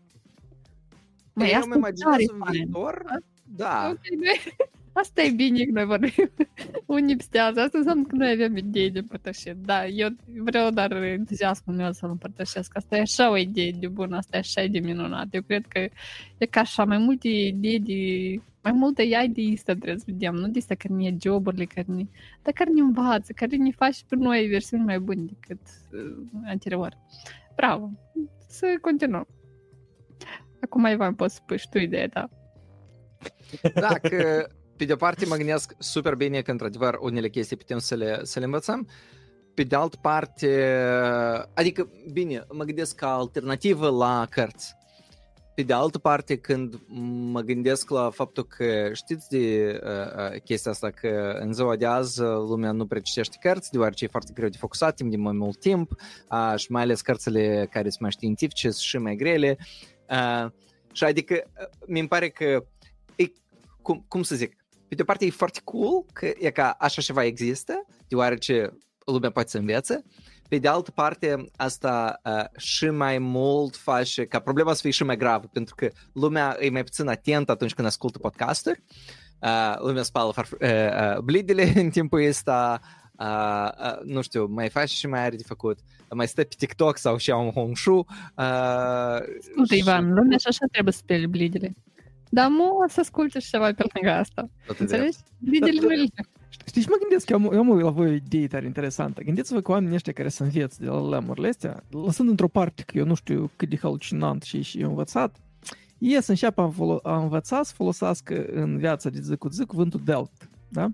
D: eu mă imaginez un viitor, da.
B: Asta e bine că noi vorbim unii pstează, asta înseamnă că noi avem idei de împărtășit. Da, eu vreau doar entuziasmul meu să-l împărtășesc. Asta e așa o idee de bună, asta e așa de minunat. Eu cred că e ca așa mai multe idei mai multe AI de asta trebuie să vedem, nu de asta care ne ia joburile, dar care ne învață, care ne face pe noi versiuni mai bune decât anterior. Bravo! Să continuăm. Acum mai v-am pot să spui și tu ideea ta.
D: Da, că pe de-o parte mă gândesc super bine că într-adevăr unele chestii putem să le învățăm. Pe de altă parte, adică, bine, mă gândesc ca alternativă la cărți. Pe de altă parte, când mă gândesc la faptul că știți de chestia asta, că în ziua de azi lumea nu prea citește cărți, deoarece e foarte greu de focusat timp de mai mult timp și mai ales cărțile care sunt mai științifice sunt și mai grele. Și adică mi-mi pare că cum să zic, pe de o parte e foarte cool că e ca așa ceva există, deoarece lumea poate să învețe. Pe de altă parte, asta și mai mult face ca problema să fie și mai gravă, pentru că lumea e mai puțin atentă atunci când ascultă podcasturi, lumea spală blidele în timpul ăsta, nu știu, mai face și mai are de făcut, mai stă pe TikTok sau și un hongshu.
B: Ascultă, Ivan, lumea și așa trebuie să speli blidele. Dar o să asculte și ceva pe lângă asta. Înțelegi? Blidele nu le...
C: Știi, mă gândesc, eu am la voi o idee tare interesantă. Gândiți-vă că oamenii ăștia care se înveță de la LLM-urile astea, lăsând într-o parte că eu nu știu cât de halucinant și eu învățat, ei să înceapă a învăța să folosească în viața de zi cu zi cuvântul Delft, da?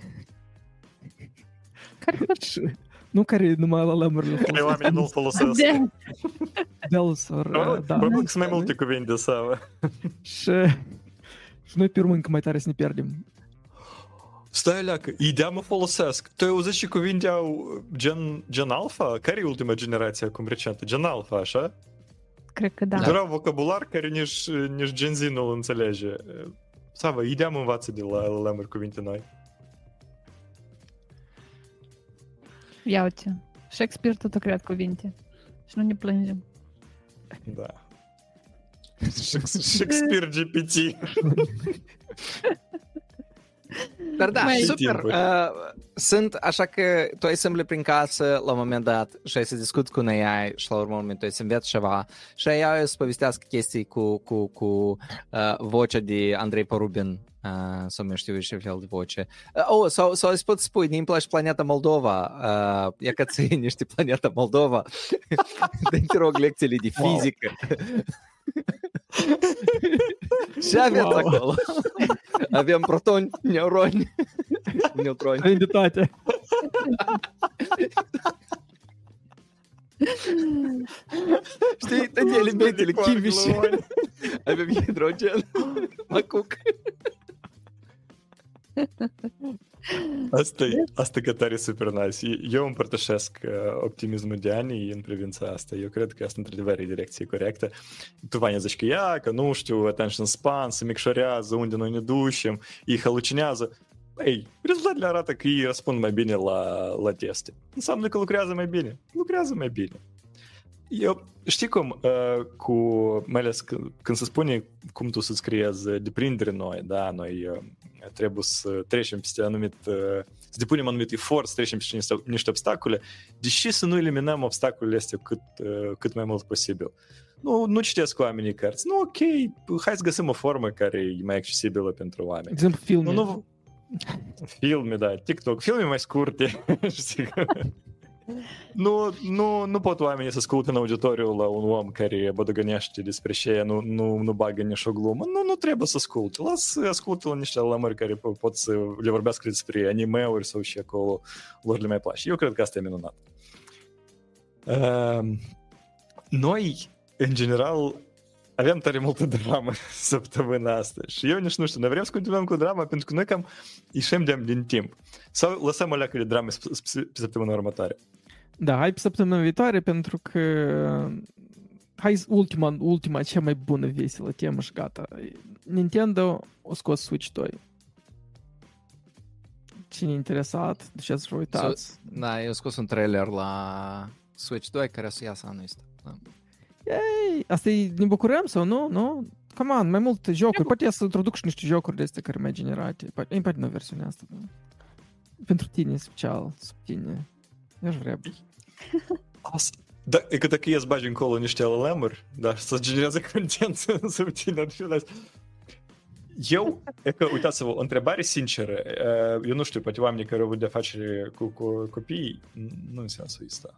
B: Care
C: nu care numai LLM-urile
A: folosesc. Care oamenii nu-l folosesc.
C: Delft, da.
A: Probabil că sunt mai multe cuvinte sau...
C: Și noi pe urmă încă mai tare să ne pierdem.
A: Stai, leacă, ideea mă folosesc. Tu ai auzit și cuvinte au gen alfa? Care e ultima generație acum recentă? Gen alfa, așa?
B: Cred că da.
A: Era vocabular care nici Gen Z nu-l înțelege. Sava, ideea mă învață de la LLM-uri cuvinte noi.
B: Ia uite, Shakespeare tot a creat cuvinte. Și nu ne plângem.
A: Da. Shakespeare GPT.
D: Dar da, super. Sunt, așa că tu ai să îmbli prin casă la un moment dat și ai să discuți cu un AI și la urmă moment tu ai să înveți ceva și AI o să povestească chestii cu vocea de Andrei Porubin sau nu știu ce fel de voce. Sau îți pot spui, nu-mi place Planeta Moldova, ia că ții niște Planeta Moldova, te rog lecțiile de fizică. Și aveți acolo. Avem protoni, neuroni, neutroni.
C: Avem de toate.
D: Știi, toate elementele chimice. Avem hidrogen, macuc.
A: Asta că tare super nice. Eu împărtășesc optimismul de Ani în privința asta. Eu cred că asta într-adevăr e direcție corectă. Tu, Vania, zici că nu știu, attention span, se micșorează, unde noi ne ducem, ei halucinează. Ei, rezultatele arată că ei răspund mai bine la teste. Înseamnă că lucrează mai bine. Eu, știi cum, mai ales când se spune cum tu să-ți creezi deprindere noi, da, noi trebuie să trecem peste să depunem anumit efort, să trecem peste niște obstacole, deși să nu eliminăm obstacolele astea cât mai mult posibil. Nu citesc oamenii cărți. Nu, ok, hai să găsim o formă care e mai accesibilă pentru oameni.
C: Exemplu, filme.
A: Filme, da, TikTok, filme mai scurte, știi. Nu pot oamenii să asculte în auditoriu la un om care bădăgănește despre ce nu bagă nici o glumă. Nu trebuie să asculte. Ascultă la niște lămări care pot să le vorbească despre anime-uri sau și acolo lor le mai place. Eu cred că asta e minunat. Noi, în general, avem tare multă dramă săptămâna asta și eu nici nu știu, noi vrem să continuăm cu drama pentru că noi cam ieșim din timp. Sau lăsăm o leacă de drame pe săptămâna următoare.
C: Da, hai pe săptămâna viitoare pentru că hai ultima cea mai bună veselă temă și gata. Nintendo o scos Switch 2. Cine e interesat, de ce să-și uitați?
D: Da, eu scos un trailer la Switch 2 care o să iasă anul ăsta. Da.
C: Yay! Asta e, ne bucurăm sau nu? Nu? Come on, mai multe jocuri. Poate să introduc și niște jocuri de astea care mai generate. Poate nu versiunea asta. Da. Pentru tine, special, sub tine. Eu-și vrea.
A: Da, e că dacă ies bagi încolo niște LLM-uri, da, să generează content sub tine. Eu, e că, uitați-vă, o întrebare sinceră. Eu nu știu, poate oamenii care au avut de afacere cu copii, nu în sensul ăsta.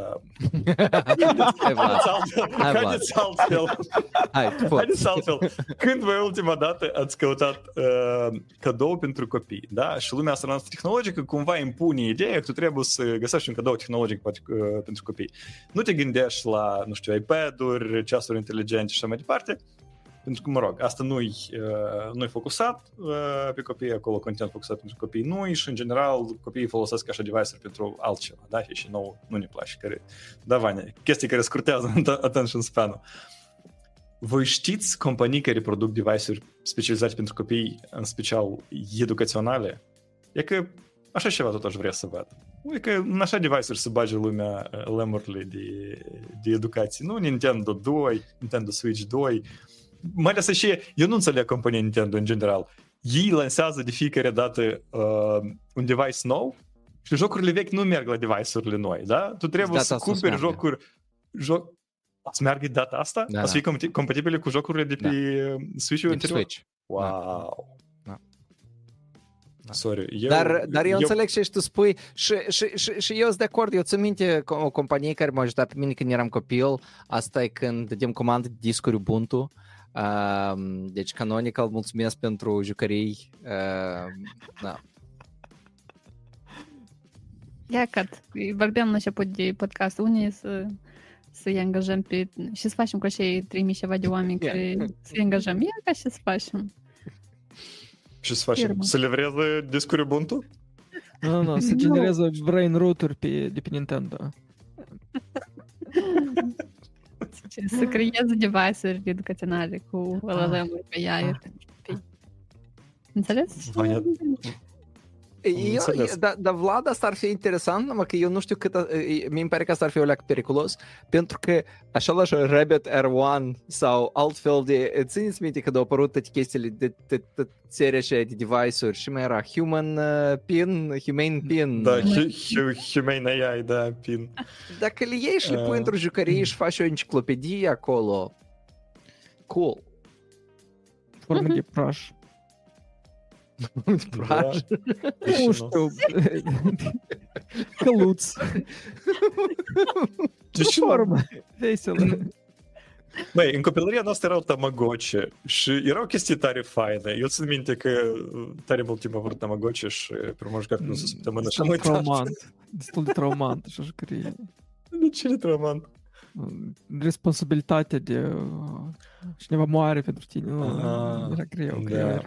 A: Haideți altfel. Când voi ultima dată ați căutat cadou pentru copii, da? Și lumea asta noastră tehnologică cumva impune ideea că tu trebuie să găsești un cadou tehnologic pentru copii. Nu te gândești la, nu știu, iPad-uri, ceasuri inteligente și așa mai departe. Pentru că, mă rog, asta nu-i focusat pe copii, acolo content focusat pentru copii nu-i și, în general, copiii folosesc așa device-uri pentru altceva, da? Și nu ne place. Da, Vania, chestii care scurtează attention span-ul. Voi știți companii care produc device-uri specializate pentru copii, în special educaționale? E că așa ceva tot aș vrea să văd. E că în așa device-uri se bage lumea lemurile de educație. Nu Nintendo 2, Nintendo Switch 2. Mai ales și eu nu înțeleg compania Nintendo în general. Ei lansează de fiecare dată un device nou și jocurile vechi nu merg la device-urile noi, da? Tu trebuie să cumperi jocuri... Să meargă data asta? Da, să fie compatibile cu jocurile de pe Switch-ul anterior?
D: Switch.
A: Wow! Da. Sorry.
D: Dar eu înțeleg ce tu spui și eu sunt de acord. Eu țin minte o companie care m-a ajutat pe mine când eram copil. Asta e când dădeam comandă de discuri Ubuntu. Deci Canonical, mulțumesc pentru jucării. Da.
B: Ia că vorbeam la început de podcast, unii să-i angajăm pe... și să facem cu așa trimi ceva de oameni care să-i angajăm. Ia ca și să facem.
A: Și să facem? Să livreze discuri Ubuntu?
C: Nu, să generează brain rotor de pe Nintendo.
B: Să creeze device-uri educaționale cu LLM-uri pe AI-uri pentru copii. Înțeles?
D: Dar Vlad, asta ar fi interesant, numai că eu nu știu cât... Mi-mi pare că asta ar fi o leacă periculos, pentru că același Rabbit R1 sau altfel de... Țineți minte că au apărut toate chestiile de seria așa de device-uri și mai era Humane Pin.
A: Da, Humane AI, da, Pin.
D: Dacă le iei și le pui într-o jucărie și faci o enciclopedie acolo, cool.
C: Formă de praș.
D: Praș.
C: Nu știu. Căluț.
A: De ce
C: Formă. Veselă.
A: Băi, în copilăria noastră erau Tamagotchi și erau chestii tare faine. Eu țin minte că tare mult timp am avut Tamagotchi și m-am jucat cu o săptămână și am uitat.
C: Destul de traumant așa jucărie.
A: De ce e traumant?
C: Responsabilitatea de cineva moare pentru tine. Era greu.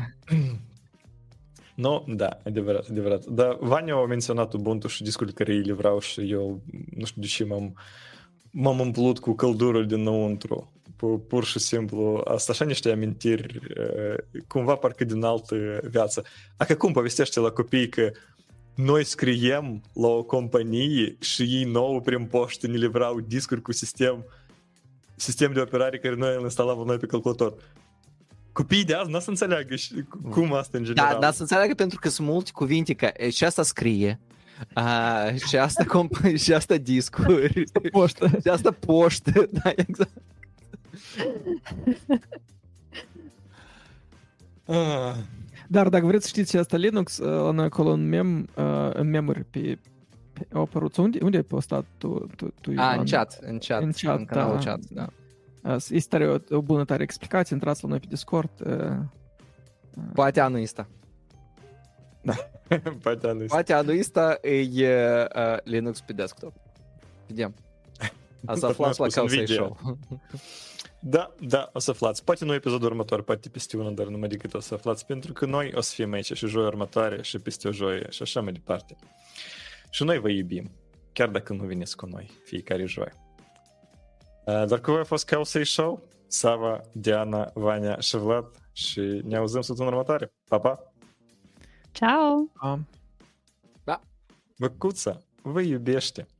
A: Nu, da, adevărat. Dar Vania a menționat Ubuntu și discul care îi livrau și eu nu știu de ce m-am umplut cu căldurul dinăuntru. Pur și simplu, asta așa niște amintiri, cumva parcă din altă viață. Cum povestește la copii că noi scriem la o companie și ei nouă prin poștă ne livrau discuri cu sistem de operare care noi îl instalam noi pe calculator. Copiii de azi n-o să înțeleagă cum asta în general.
D: Da, dar să înțeleagă pentru că sunt multe cuvinte că și asta scrie, și asta discuri, și asta poștă, da, exact.
C: Dar dacă vreți să știți și asta Linux, la noi acolo în memuri pe au apărut. Unde ai postat tu Ivan?
D: În chat, în canalul chat, da.
C: Este o bună tare explicație, intrați la noi pe Discord.
D: Poate anul ăsta.
C: Da.
D: Poate anul ăsta e Linux pe desktop. Vedem. Asta aflați la Calsei Show.
A: Da, o să aflați. Poate nu episodul următor, poate peste unul, dar numai decât o să aflați, pentru că noi o să fim aici și joi următoare și peste o joie și așa mai departe. Și noi vă iubim, chiar dacă nu veniți cu noi fiecare joi. Dar cu voi a fost Calsei Show, Sava, Diana, Vania și Vlad și ne auzim săptămâna următoare. Pa, pa!
B: Ciao!
A: Băcuța vă iubește!